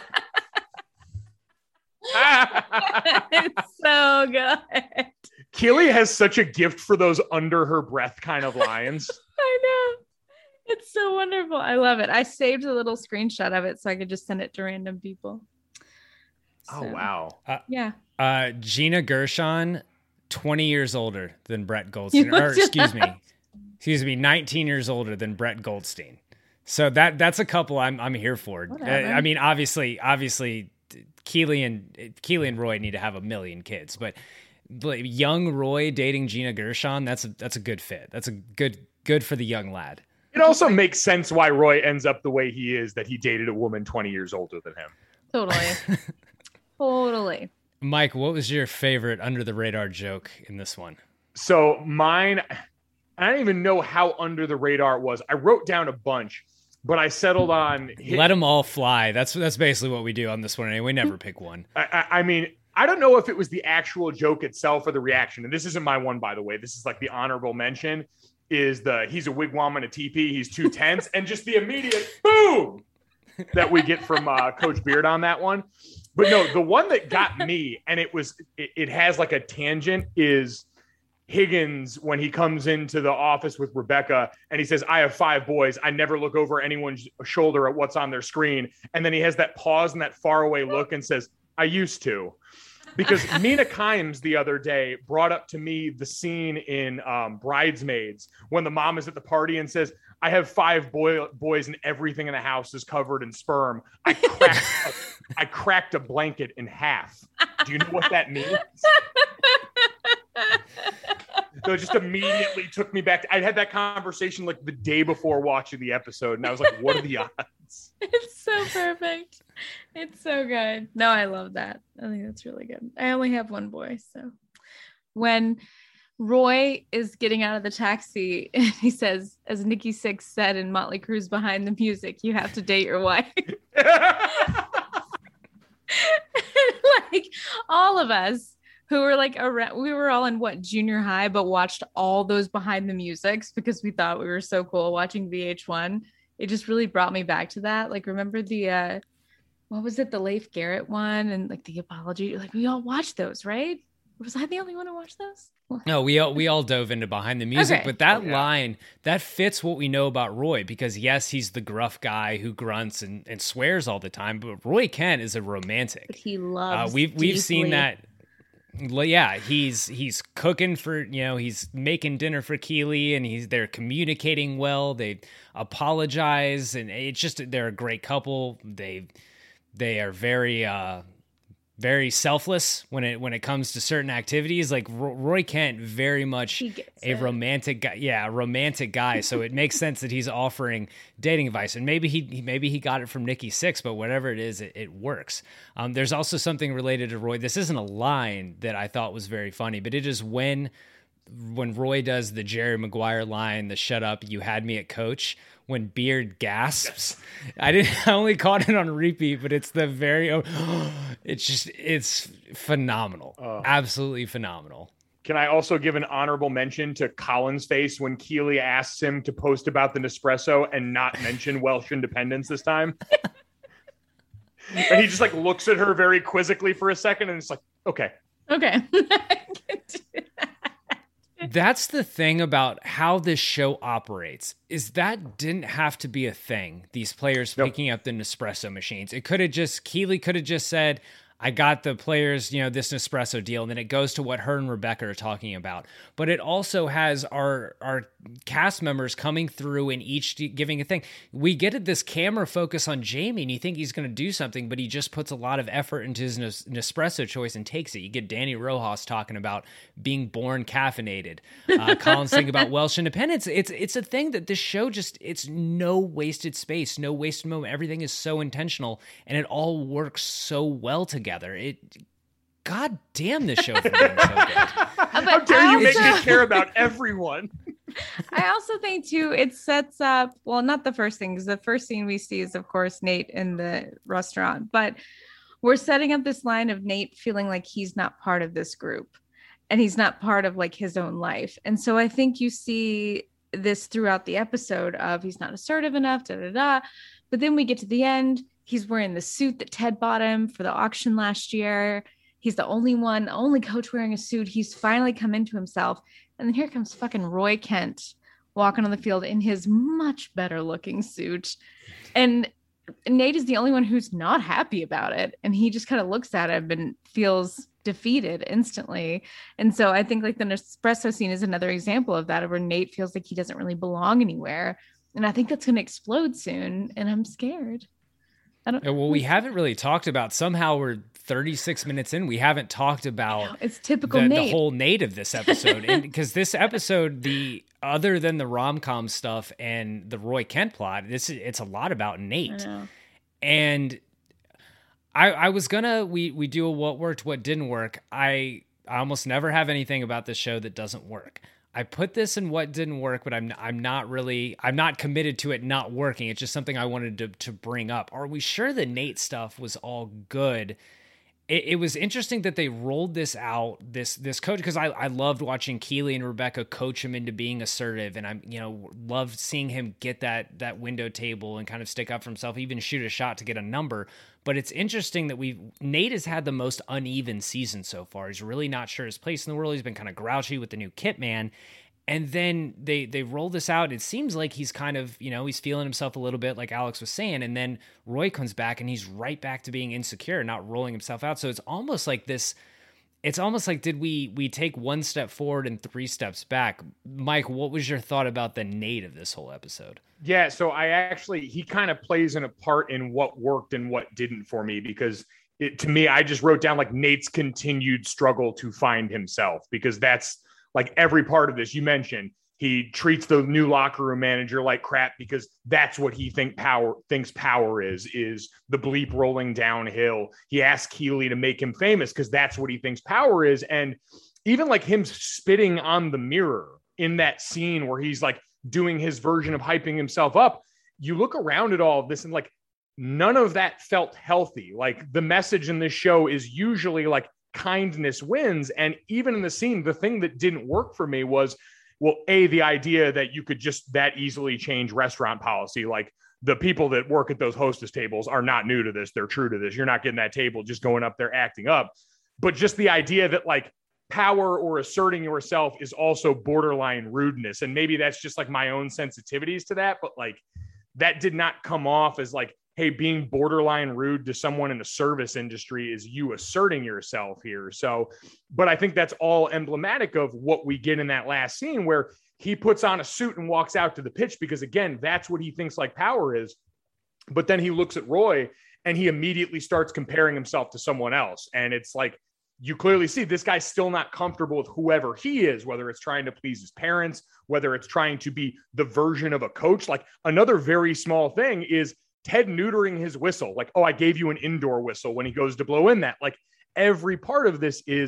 Speaker 6: It's so good.
Speaker 7: Keely has such a gift for those under her breath kind of lines.
Speaker 6: I know. It's so wonderful. I love it. I saved a little screenshot of it so I could just send it to random people.
Speaker 7: Oh,
Speaker 6: So,
Speaker 7: wow.
Speaker 5: Uh,
Speaker 6: Yeah.
Speaker 5: Uh, Gina Gershon, twenty years older than Brett Goldstein,
Speaker 6: You
Speaker 5: or
Speaker 6: looked it
Speaker 5: excuse me,
Speaker 6: up.
Speaker 5: excuse me, nineteen years older than Brett Goldstein. So that that's a couple I'm I'm here for. Uh,
Speaker 6: Whatever.
Speaker 5: I mean, obviously, obviously, Keely and Keely and Roy need to have a million kids, but, but young Roy dating Gina Gershon, that's a that's a good fit. That's a good good for the young lad.
Speaker 7: It also makes sense why Roy ends up the way he is, that he dated a woman twenty years older than him.
Speaker 6: Totally. Totally.
Speaker 5: Mike, what was your favorite under the radar joke in this one?
Speaker 7: So mine, I don't even know how under the radar it was. I wrote down a bunch, but I settled on. hit-
Speaker 5: Let them all fly. That's that's basically what we do on this one. Anyway, we never pick one.
Speaker 7: I, I, I mean, I don't know if it was the actual joke itself or the reaction. And this isn't my one, by the way. This is like the honorable mention. Is the he's a wigwam and a teepee. He's too tense, and just the immediate boom that we get from uh, Coach Beard on that one. But no, the one that got me, and it was it, it has like a tangent, is Higgins when he comes into the office with Rebecca and he says, I have five boys. I never look over anyone's shoulder at what's on their screen. And then he has that pause and that faraway look and says, I used to. Because Mina Kimes the other day brought up to me the scene in um, Bridesmaids when the mom is at the party and says, I have five boy- boys and everything in the house is covered in sperm. I cracked, a, I cracked a blanket in half. Do you know what that means? So it just immediately took me back. To, I had that conversation like the day before watching the episode, and I was like, what are the odds?
Speaker 6: It's so perfect. It's so good. No, I love that. I think that's really good. I only have one boy, so when Roy is getting out of the taxi, and he says, as Nikki Sixx said in Motley Crue's Behind the Music, you have to date your wife. Like all of us who were like around, we were all in what, junior high, but watched all those Behind the Musics because we thought we were so cool watching V H one. It just really brought me back to that. Like, remember the, uh, what was it? The Leif Garrett one and like the apology. Like, we all watched those, right? Was I the only one who watched those?
Speaker 5: No, we all we all dove into Behind the Music,
Speaker 6: Okay.
Speaker 5: but that
Speaker 7: Oh, yeah.
Speaker 5: line, that fits what we know about Roy, because yes, he's the gruff guy who grunts and, and swears all the time, but Roy Kent is a romantic.
Speaker 6: But he
Speaker 5: Uh,
Speaker 6: loves.
Speaker 5: we've we've seen
Speaker 6: deeply.
Speaker 5: that. Well, yeah, he's he's cooking for, you know, he's making dinner for Keely, and he's they're communicating well. They apologize, and it's just they're a great couple. They they are very uh, very selfless when it when it comes to certain activities. Like Ro- Roy Kent, very much
Speaker 6: He gets
Speaker 5: a
Speaker 6: it.
Speaker 5: romantic guy. Yeah, a romantic guy. So it makes sense that he's offering dating advice, and maybe he he- maybe he got it from Nikki Sixx, but whatever it is, it, it works. Um, there's also something related to Roy. This isn't a line that I thought was very funny, but it is when when Roy does the Jerry Maguire line, the "shut up, you had me at coach," when Beard gasps. Yes. I didn't I only caught it on repeat, but it's the very it's just it's phenomenal. Uh, Absolutely phenomenal.
Speaker 7: Can I also give an honorable mention to Colin's face when Keely asks him to post about the Nespresso and not mention Welsh independence this time? And he just like looks at her very quizzically for a second and it's like, okay.
Speaker 6: Okay.
Speaker 5: That's the thing about how this show operates, is that didn't have to be a thing. These players nope. picking up the Nespresso machines. It could have just, Keely could have just said, I got the players, you know, this Nespresso deal. And then it goes to what her and Rebecca are talking about. But it also has our our cast members coming through and each giving a thing. We get this camera focus on Jamie and you think he's going to do something, but he just puts a lot of effort into his Nespresso choice and takes it. You get Danny Rojas talking about being born caffeinated. Uh, Colin's thinking about Welsh independence. It's, it's a thing that this show just, it's no wasted space, no wasted moment. Everything is so intentional and it all works so well together. It, God damn, this show for being so good.
Speaker 7: How dare you make me care about everyone?
Speaker 6: I also think too, it sets up, well, not the first thing, because the first scene we see is of course Nate in the restaurant, but we're setting up this line of Nate feeling like he's not part of this group and he's not part of like his own life. And so I think you see this throughout the episode of he's not assertive enough, da da da. But then we get to the end. He's wearing the suit that Ted bought him for the auction last year. He's the only one, only coach wearing a suit. He's finally come into himself. And then here comes fucking Roy Kent walking on the field in his much better looking suit. And Nate is the only one who's not happy about it. And he just kind of looks at him and feels defeated instantly. And so I think like the Nespresso scene is another example of that, where Nate feels like he doesn't really belong anywhere. And I think that's going to explode soon. And I'm scared. I don't
Speaker 5: Well, we haven't really talked about, somehow we're thirty-six minutes in, we haven't talked about
Speaker 6: it's typical
Speaker 5: the,
Speaker 6: Nate.
Speaker 5: the whole Nate of this episode. And because this episode, the other than the rom-com stuff and the Roy Kent plot, this it's a lot about Nate. And I I was gonna we we do a what worked, what didn't work. I I almost never have anything about this show that doesn't work. I put this in what didn't work, but I'm I'm not really I'm not committed to it not working. It's just something I wanted to to bring up. Are we sure the Nate stuff was all good? It, it was interesting that they rolled this out, this this coach, because I, I loved watching Keely and Rebecca coach him into being assertive, and I'm you know loved seeing him get that that window table and kind of stick up for himself, even shoot a shot to get a number. But it's interesting that we Nate has had the most uneven season so far. He's really not sure his place in the world. He's been kind of grouchy with the new kit man. And then they they roll this out. It seems like he's kind of, you know, he's feeling himself a little bit, like Alex was saying. And then Roy comes back and he's right back to being insecure, not rolling himself out. So it's almost like this, it's almost like, did we we take one step forward and three steps back? Mike, what was your thought about the Nate of this whole episode?
Speaker 7: Yeah, so I actually, he kind of plays in a part in what worked and what didn't for me, because it, to me, I just wrote down like Nate's continued struggle to find himself, because that's like every part of this. You mentioned he treats the new locker room manager like crap because that's what he think power thinks power is, is the bleep rolling downhill. He asks Keely to make him famous because that's what he thinks power is. And even like him spitting on the mirror in that scene where he's like doing his version of hyping himself up, you look around at all of this and like none of that felt healthy. Like the message in this show is usually like kindness wins. And even in the scene, the thing that didn't work for me was, well, A, the idea that you could just that easily change restaurant policy. Like the people that work at those hostess tables are not new to this. They're true to this. You're not getting that table just going up there acting up. But just the idea that like power or asserting yourself is also borderline rudeness. And maybe that's just like my own sensitivities to that. But like that did not come off as like, hey, being borderline rude to someone in the service industry is you asserting yourself here. So, but I think that's all emblematic of what we get in that last scene where he puts on a suit and walks out to the pitch because, again, that's what he thinks like power is. But then he looks at Roy and he immediately starts comparing himself to someone else. And it's like, you clearly see this guy's still not comfortable with whoever he is, whether it's trying to please his parents, whether it's trying to be the version of a coach. Like another very small thing is Ted neutering his whistle. Like, oh, I gave you an indoor whistle when he goes to blow in that. Like every part of this is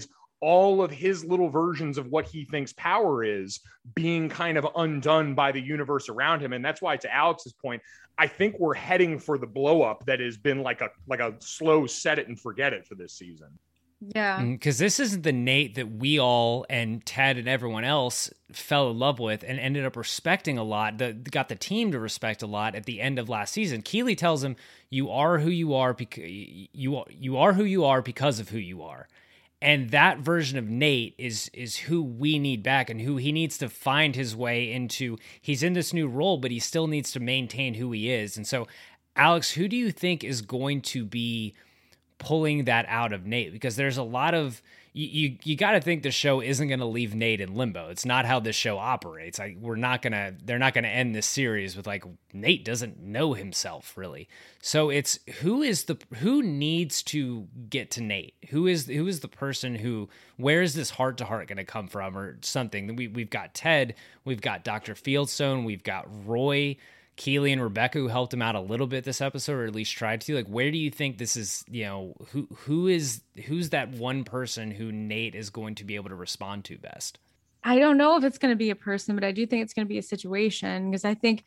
Speaker 7: all of his little versions of what he thinks power is being kind of undone by the universe around him. And that's why, to Alex's point, I think we're heading for the blow up that has been like a like a slow set it and forget it for this season.
Speaker 6: Yeah.
Speaker 5: Because this isn't the Nate that we all and Ted and everyone else fell in love with and ended up respecting a lot, that got the team to respect a lot at the end of last season. Keeley tells him, you are who you are because you, you are who you are because of who you are. And that version of Nate is is who we need back, and who he needs to find his way into. He's in this new role, but he still needs to maintain who he is. And so, Alex, who do you think is going to be pulling that out of Nate? Because there's a lot of you you, you got to think the show isn't going to leave Nate in limbo. It's not how this show operates. Like, we're not gonna they're not gonna end this series with like Nate doesn't know himself really. So it's who is the who needs to get to Nate? Who is who is the person who, where is this heart to heart going to come from, or something? We we've got Ted, we've got Doctor Fieldstone, we've got Roy, Keeley and Rebecca, who helped him out a little bit this episode, or at least tried to. Like, where do you think this is, you know, who who is who's that one person who Nate is going to be able to respond to best?
Speaker 6: I don't know if it's going to be a person, but I do think it's going to be a situation, because I think,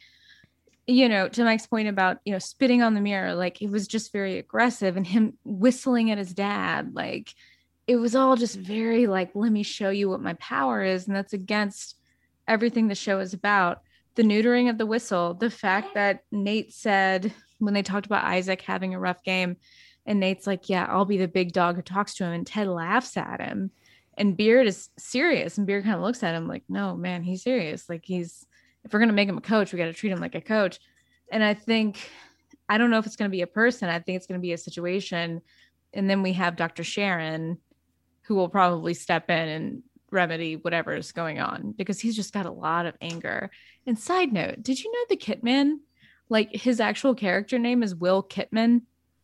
Speaker 6: you know, to Mike's point about, you know, spitting on the mirror, like, it was just very aggressive, and him whistling at his dad, like, it was all just very like, let me show you what my power is. And that's against everything the show is about. The neutering of the whistle, the fact that Nate said when they talked about Isaac having a rough game, and Nate's like, yeah, I'll be the big dog who talks to him. And Ted laughs at him, and Beard is serious. And Beard kind of looks at him like, no, man, he's serious. Like, he's, if we're going to make him a coach, we got to treat him like a coach. And I think, I don't know if it's going to be a person. I think it's going to be a situation. And then we have Doctor Sharon, who will probably step in and remedy whatever is going on, because he's just got a lot of anger. And side note, did you know the Kitman, like, his actual character name is Will Kitman?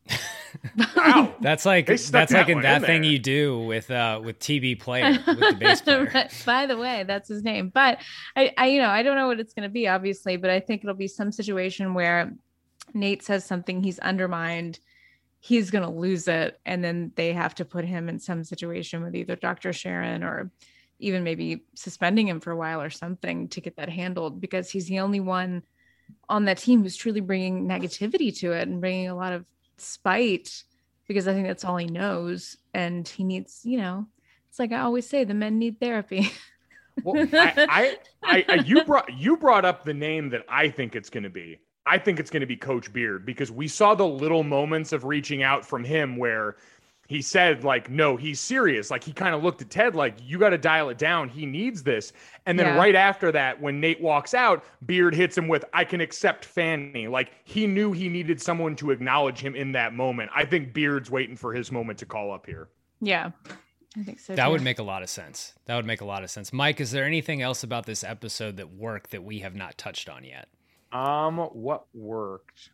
Speaker 7: Wow.
Speaker 5: That's like that's
Speaker 7: that
Speaker 5: like in
Speaker 7: one
Speaker 5: that
Speaker 7: in
Speaker 5: thing
Speaker 7: there.
Speaker 5: you do with uh with T B player, with the bass player.
Speaker 6: By the way, that's his name. But I, I you know, I don't know what it's going to be, obviously, but I think it'll be some situation where Nate says something, he's undermined, he's going to lose it, and then they have to put him in some situation with either Doctor Sharon or even maybe suspending him for a while or something to get that handled, because he's the only one on that team who's truly bringing negativity to it and bringing a lot of spite, because I think that's all he knows. And he needs, you know, it's like I always say, the men need therapy.
Speaker 7: Well, I, I, I, you brought you brought up the name that I think it's going to be. I think it's going to be Coach Beard, because we saw the little moments of reaching out from him where he said, like, no, he's serious. Like, he kind of looked at Ted like, you got to dial it down. He needs this. And then
Speaker 6: Yeah.
Speaker 7: right after that, when Nate walks out, Beard hits him with, I can accept Fanny. Like, he knew he needed someone to acknowledge him in that moment. I think Beard's waiting for his moment to call up here.
Speaker 6: Yeah, I think so.
Speaker 5: That
Speaker 6: too.
Speaker 5: would make a lot of sense. That would make a lot of sense. Mike, is there anything else about this episode that worked that we have not touched on yet?
Speaker 7: Um, what worked?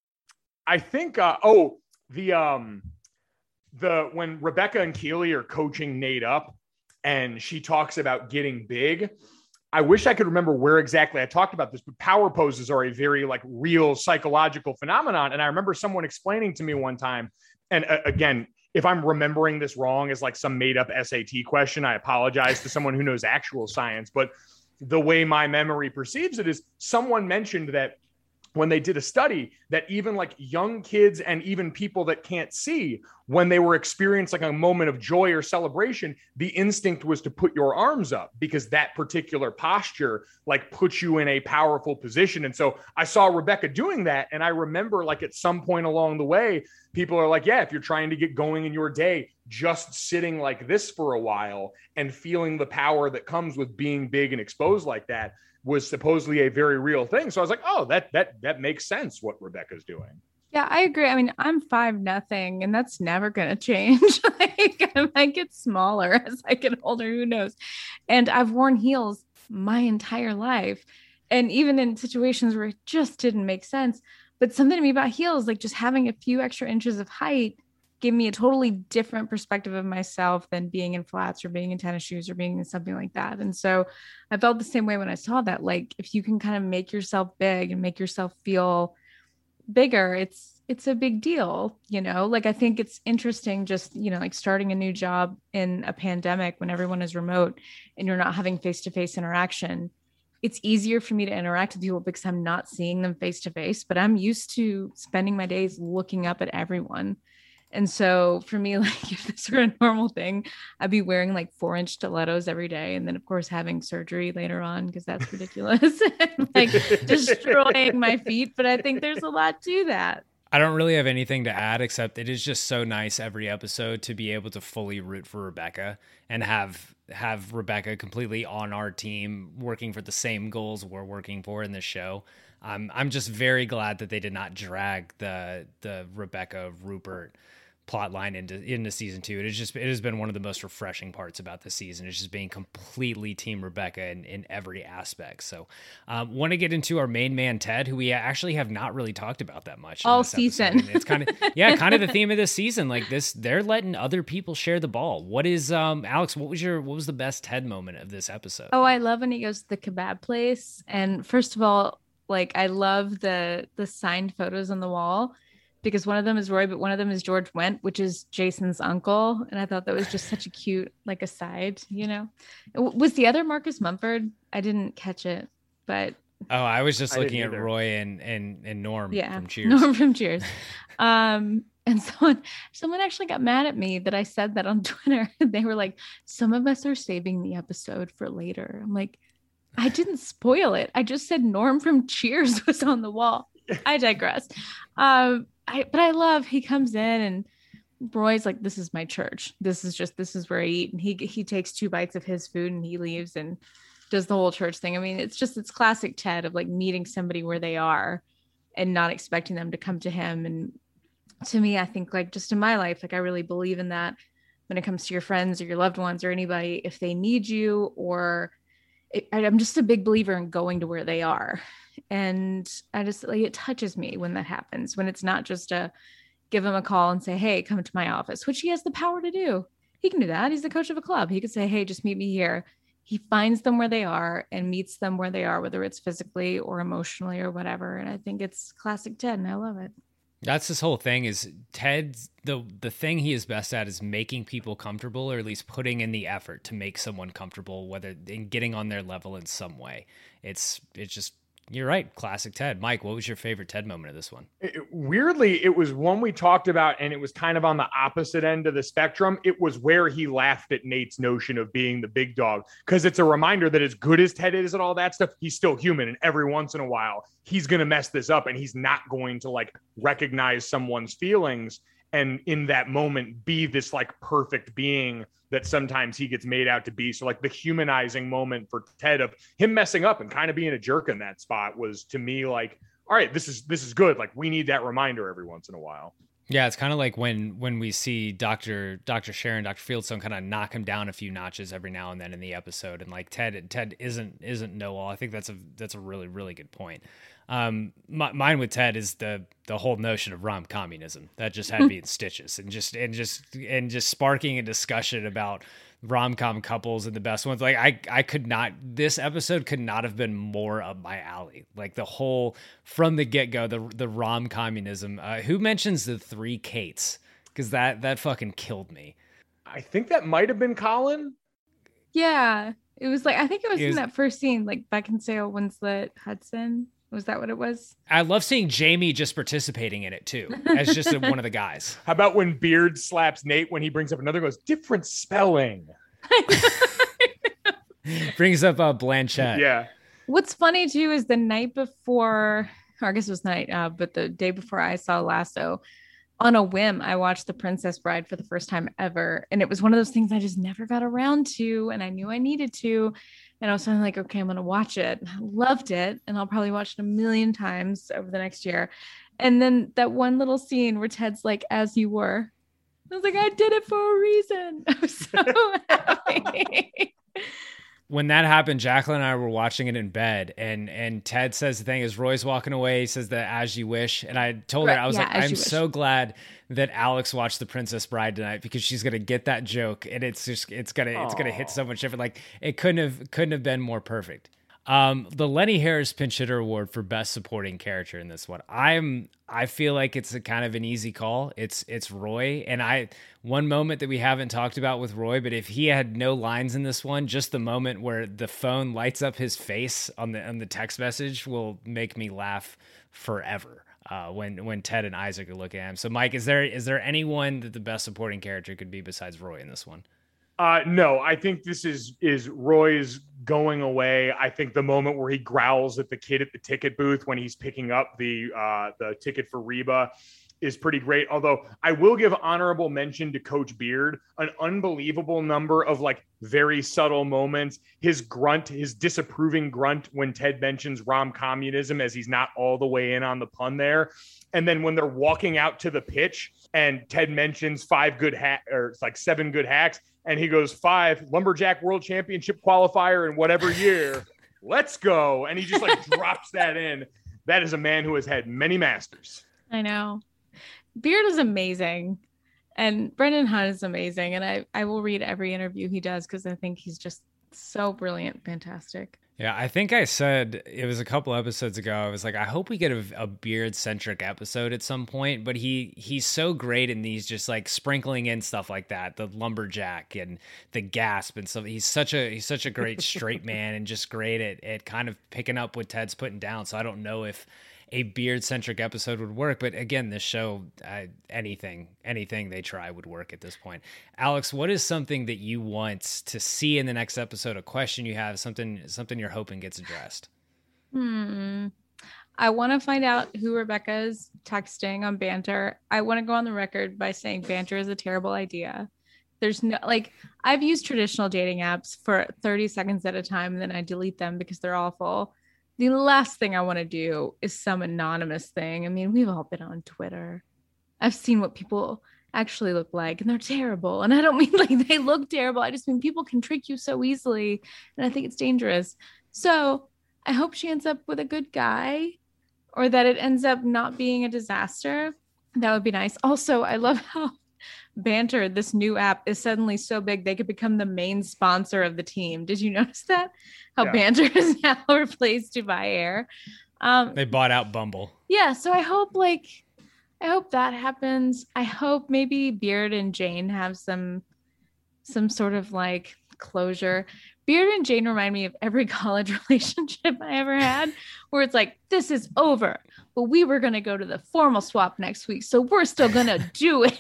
Speaker 7: I think, uh, oh, the, um, the, when Rebecca and Keeley are coaching Nate up and she talks about getting big, I wish I could remember where exactly I talked about this, but power poses are a very like real psychological phenomenon. And I remember someone explaining to me one time, and uh, again, if I'm remembering this wrong as like some made up S A T question, I apologize to someone who knows actual science, but the way my memory perceives it is someone mentioned that when they did a study that even like young kids and even people that can't see, when they were experiencing a moment of joy or celebration, the instinct was to put your arms up, because that particular posture like puts you in a powerful position. And so I saw Rebecca doing that. And I remember like at some point along the way, people are like, yeah, if you're trying to get going in your day, just sitting like this for a while and feeling the power that comes with being big and exposed like that was supposedly a very real thing. So I was like, oh, that that that makes sense what Rebecca's doing.
Speaker 6: Yeah, I agree. I mean, I'm five nothing, and that's never going to change. Like, I might get smaller as I get older, who knows? And I've worn heels my entire life. And even in situations where it just didn't make sense, but something to me about heels, like just having a few extra inches of height, gave me a totally different perspective of myself than being in flats or being in tennis shoes or being in something like that. And so I felt the same way when I saw that. Like, if you can kind of make yourself big and make yourself feel bigger, it's it's a big deal, you know, like I think it's interesting just, you know, like starting a new job in a pandemic when everyone is remote and you're not having face-to-face interaction. It's easier for me to interact with people because I'm not seeing them face to face, but I'm used to spending my days looking up at everyone. And so for me, like if this were a normal thing, I'd be wearing like four inch stilettos every day. And then of course having surgery later on, because that's ridiculous, and like destroying my feet. But I think there's a lot to that.
Speaker 5: I don't really have anything to add, except it is just so nice every episode to be able to fully root for Rebecca and have have Rebecca completely on our team, working for the same goals we're working for in this show. Um, I'm just very glad that they did not drag the the Rebecca Rupert plot line into into season two. It is just it has been one of the most refreshing parts about the season. It's just being completely Team Rebecca in, in every aspect. So um, want to get into our main man Ted, who we actually have not really talked about that much
Speaker 6: all season.
Speaker 5: It's kind of yeah, kind of the theme of this season. Like this, they're letting other people share the ball. What is um Alex? What was your what was the best Ted moment of this episode?
Speaker 6: Oh, I love when he goes to the kebab place. And first of all, like I love the the signed photos on the wall, because one of them is Roy, but one of them is George Wendt, which is Jason's uncle. And I thought that was just such a cute, like aside, you know. Was the other Marcus Mumford? I didn't catch it, but.
Speaker 5: Oh, I was just
Speaker 7: I
Speaker 5: looking at
Speaker 7: either.
Speaker 5: Roy and, and, and Norm
Speaker 6: Yeah,
Speaker 5: from Cheers.
Speaker 6: Norm from Cheers. um, and someone, someone actually got mad at me that I said that on Twitter. They were like, some of us are saving the episode for later. I'm like, I didn't spoil it. I just said Norm from Cheers was on the wall. I digress. Um, I, but I love, he comes in and Roy's like, this is my church. This is just, this is where I eat. And he, he takes two bites of his food and he leaves and does the whole church thing. I mean, it's just, it's classic Ted of like meeting somebody where they are and not expecting them to come to him. And to me, I think like just in my life, like I really believe in that when it comes to your friends or your loved ones or anybody, if they need you, or it, I'm just a big believer in going to where they are. And I just like, it touches me when that happens, when it's not just a give him a call and say, hey, come to my office, which he has the power to do. He can do that. He's the coach of a club. He could say, hey, just meet me here. He finds them where they are and meets them where they are, whether it's physically or emotionally or whatever. And I think it's classic Ted and I love it.
Speaker 5: That's his whole thing is Ted's the the thing he is best at is making people comfortable, or at least putting in the effort to make someone comfortable, whether in getting on their level in some way. It's it's just, you're right, classic Ted. Mike, what was your favorite Ted moment of this one?
Speaker 7: It, weirdly, it was one we talked about, and it was kind of on the opposite end of the spectrum. It was where he laughed at Nate's notion of being the big dog, because it's a reminder that as good as Ted is and all that stuff, he's still human, and every once in a while, he's going to mess this up, and he's not going to like recognize someone's feelings, and in that moment, be this like perfect being that sometimes he gets made out to be. So like the humanizing moment for Ted of him messing up and kind of being a jerk in that spot was, to me, like, all right, this is, this is good. Like we need that reminder every once in a while.
Speaker 5: Yeah. It's kind of like when, when we see Doctor Doctor Sharon, Doctor Fieldstone kind of knock him down a few notches every now and then in the episode. And like Ted, Ted isn't, isn't know-all. I think that's a, that's a really, really good point. Um, my, mine with Ted is the, the whole notion of rom communism that just had me in stitches, and just, and just, and just sparking a discussion about rom-com couples and the best ones. Like I, I could not, this episode could not have been more up my alley. Like the whole, from the get go, the, the rom communism, uh, who mentions the three Kates? Cause that, that fucking killed me.
Speaker 7: I think that might've been Colin.
Speaker 6: Yeah. It was like, I think it was,
Speaker 5: It
Speaker 6: in
Speaker 5: was-
Speaker 6: that first scene, like Beckinsale, Winslet, Hudson. Was that what it was?
Speaker 5: I love seeing Jamie just participating in it too, as just a, one of the guys.
Speaker 7: How about when Beard slaps Nate when he brings up another, goes, different spelling.
Speaker 5: Brings up uh, Blanchett.
Speaker 7: Yeah.
Speaker 6: What's funny too is the night before, or I guess it was night, uh, but the day before I saw Lasso, on a whim, I watched The Princess Bride for the first time ever. And it was one of those things I just never got around to. And I knew I needed to. And I was kind of like, okay, I'm going to watch it. I loved it. And I'll probably watch it a million times over the next year. And then that one little scene where Ted's like, as you were. I was like, I did it for a reason. I was so happy.
Speaker 5: When that happened, Jacqueline and I were watching it in bed, and and Ted says the thing as Roy's walking away, he says that as you wish. And I told her,
Speaker 6: Right,
Speaker 5: I was
Speaker 6: yeah,
Speaker 5: like,
Speaker 6: as
Speaker 5: I'm
Speaker 6: you wish.
Speaker 5: so glad that Alex watched The Princess Bride tonight, because she's gonna get that joke, and it's just it's gonna it's gonna hit so much different. Like it couldn't have couldn't have been more perfect. Um, the Lenny Harris Pinch Hitter Award for Best Supporting Character in this one. I'm I feel like it's a kind of an easy call. It's it's Roy, and I one moment that we haven't talked about with Roy, but if he had no lines in this one, just the moment where the phone lights up his face on the on the text message will make me laugh forever. Uh, when when Ted and Isaac are looking at him. So, Mike, is there is there anyone that the best supporting character could be besides Roy in this one?
Speaker 7: Uh, no, I think this is is Roy's going away. I think the moment where he growls at the kid at the ticket booth when he's picking up the uh, the ticket for Reba is pretty great. Although I will give honorable mention to Coach Beard, an unbelievable number of like very subtle moments. His grunt, his disapproving grunt when Ted mentions Rom communism as he's not all the way in on the pun there. And then when they're walking out to the pitch and Ted mentions five good hack or it's like seven good hacks. And he goes, five Lumberjack World Championship qualifier in whatever year. Let's go. And he just like drops that in. That is a man who has had many masters.
Speaker 6: I know. Beard is amazing. And Brendan Hunt is amazing. And I, I will read every interview he does because I think he's just so brilliant, fantastic.
Speaker 5: Yeah, I think I said it was a couple episodes ago. I was like, I hope we get a, a beard-centric episode at some point. But he he's so great in these, just like sprinkling in stuff like that, the lumberjack and the gasp and stuff. He's such a he's such a great straight man and just great at at kind of picking up what Ted's putting down. So I don't know if a beard-centric episode would work, but again, this show, uh, anything, anything they try would work at this point. Alex, what is something that you want to see in the next episode? A question you have, something, something you're hoping gets addressed.
Speaker 6: Hmm. I want to find out who Rebecca is texting on Banter. I want to go on the record by saying Banter is a terrible idea. There's no, like, I've used traditional dating apps for thirty seconds at a time, and then I delete them because they're awful. The last thing I want to do is some anonymous thing. I mean, we've all been on Twitter. I've seen what people actually look like, and they're terrible. And I don't mean like they look terrible. I just mean people can trick you so easily, and I think it's dangerous. So I hope she ends up with a good guy, or that it ends up not being a disaster. That would be nice. Also, I love how Banter, this new app, is suddenly so big they could become the main sponsor of the team. Did you notice that? How yeah. Banter is now replaced Dubai Air. Um,
Speaker 5: they bought out Bumble.
Speaker 6: Yeah, so I hope like I hope that happens. I hope maybe Beard and Jane have some some sort of like closure. Beard and Jane remind me of every college relationship I ever had, where it's like, this is over, but we were going to go to the formal swap next week, so we're still going to do it.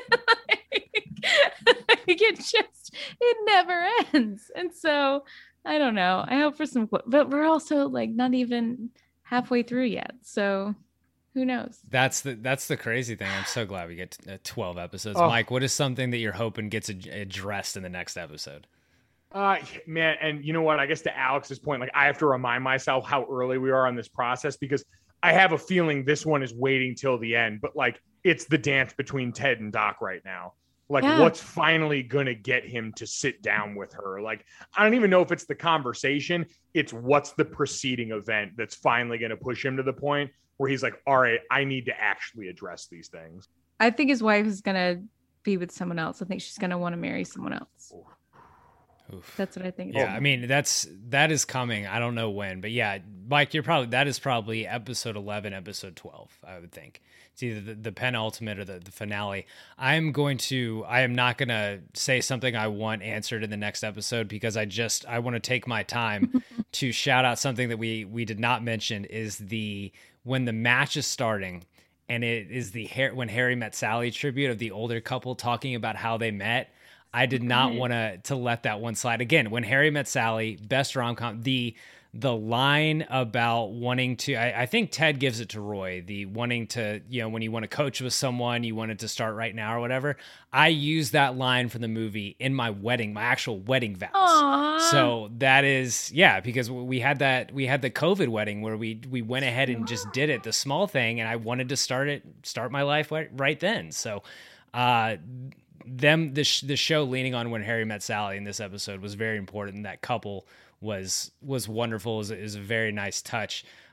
Speaker 6: like, it just, it never ends. And so, I don't know. I hope for some, but we're also like not even halfway through yet. So who knows?
Speaker 5: That's the that's the crazy thing. I'm so glad we get twelve episodes.
Speaker 7: Oh.
Speaker 5: Mike, what is something that you're hoping gets ad- addressed in the next episode?
Speaker 7: Uh, man, and you know what? I guess to Alex's point, like I have to remind myself how early we are on this process because I have a feeling this one is waiting till the end. But like, it's the dance between Ted and Doc right now. Like, yeah. What's finally going to get him to sit down with her? Like, I don't even know if it's the conversation. It's what's the preceding event that's finally going to push him to the point where he's like, all right, I need to actually address these things.
Speaker 6: I think his wife is going to be with someone else. I think she's going to want to marry someone else.
Speaker 5: Oof.
Speaker 6: That's what I think.
Speaker 5: Yeah, I mean, that's that is coming. I don't know when, but yeah, Mike, you're probably that is probably episode eleven, episode twelve. I would think it's either the, the penultimate or the, the finale. I'm going to. I am not going to say something I want answered in the next episode because I just I want to take my time to shout out something that we we did not mention is the when the match is starting. And it is the when Harry Met Sally tribute of the older couple talking about how they met. I did not want to to let that one slide. Again, when Harry Met Sally, best rom-com, the the line about wanting to, I, I think Ted gives it to Roy, the wanting to, you know, when you want to coach with someone, you want it to start right now or whatever. I use that line from the movie in my wedding, my actual wedding vows.
Speaker 6: Aww.
Speaker 5: So that is, yeah, because we had that, we had the COVID wedding where we we went ahead and just did it, the small thing, and I wanted to start it, start my life right, right then. So, uh, them the sh- the show leaning on When Harry Met Sally in this episode was very important. That couple was was wonderful. Is is a very nice touch.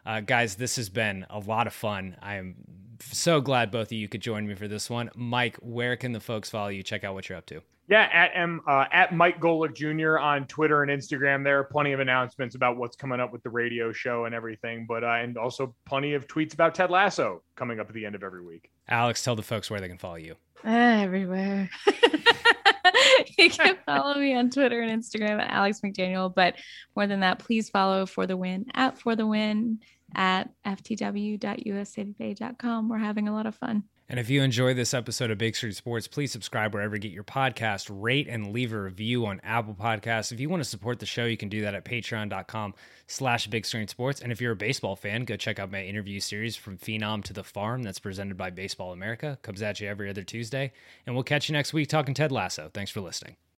Speaker 5: Uh, guys, this has been a lot of fun. I am so glad both of you could join me for this one. Mike, where can the folks follow you? Check out what you're up to.
Speaker 7: Yeah, at M uh, at Mike Golick Junior on Twitter and Instagram. There are plenty of announcements about what's coming up with the radio show and everything, but uh, and also plenty of tweets about Ted Lasso coming up at the end of every week.
Speaker 5: Alex, tell the folks where they can follow you.
Speaker 6: Uh, everywhere. You can follow me on Twitter and Instagram at Alex McDaniel, but more than that, please follow For the Win at For the Win at f t w dot u s a today dot com. We're having a lot of fun.
Speaker 5: And if you enjoyed this episode of Big Screen Sports, please subscribe wherever you get your podcast, rate and leave a review on Apple Podcasts. If you want to support the show, you can do that at patreon.com slash Big Screen Sports. And if you're a baseball fan, go check out my interview series From Phenom to the Farm that's presented by Baseball America. Comes at you every other Tuesday. And we'll catch you next week talking Ted Lasso. Thanks for listening.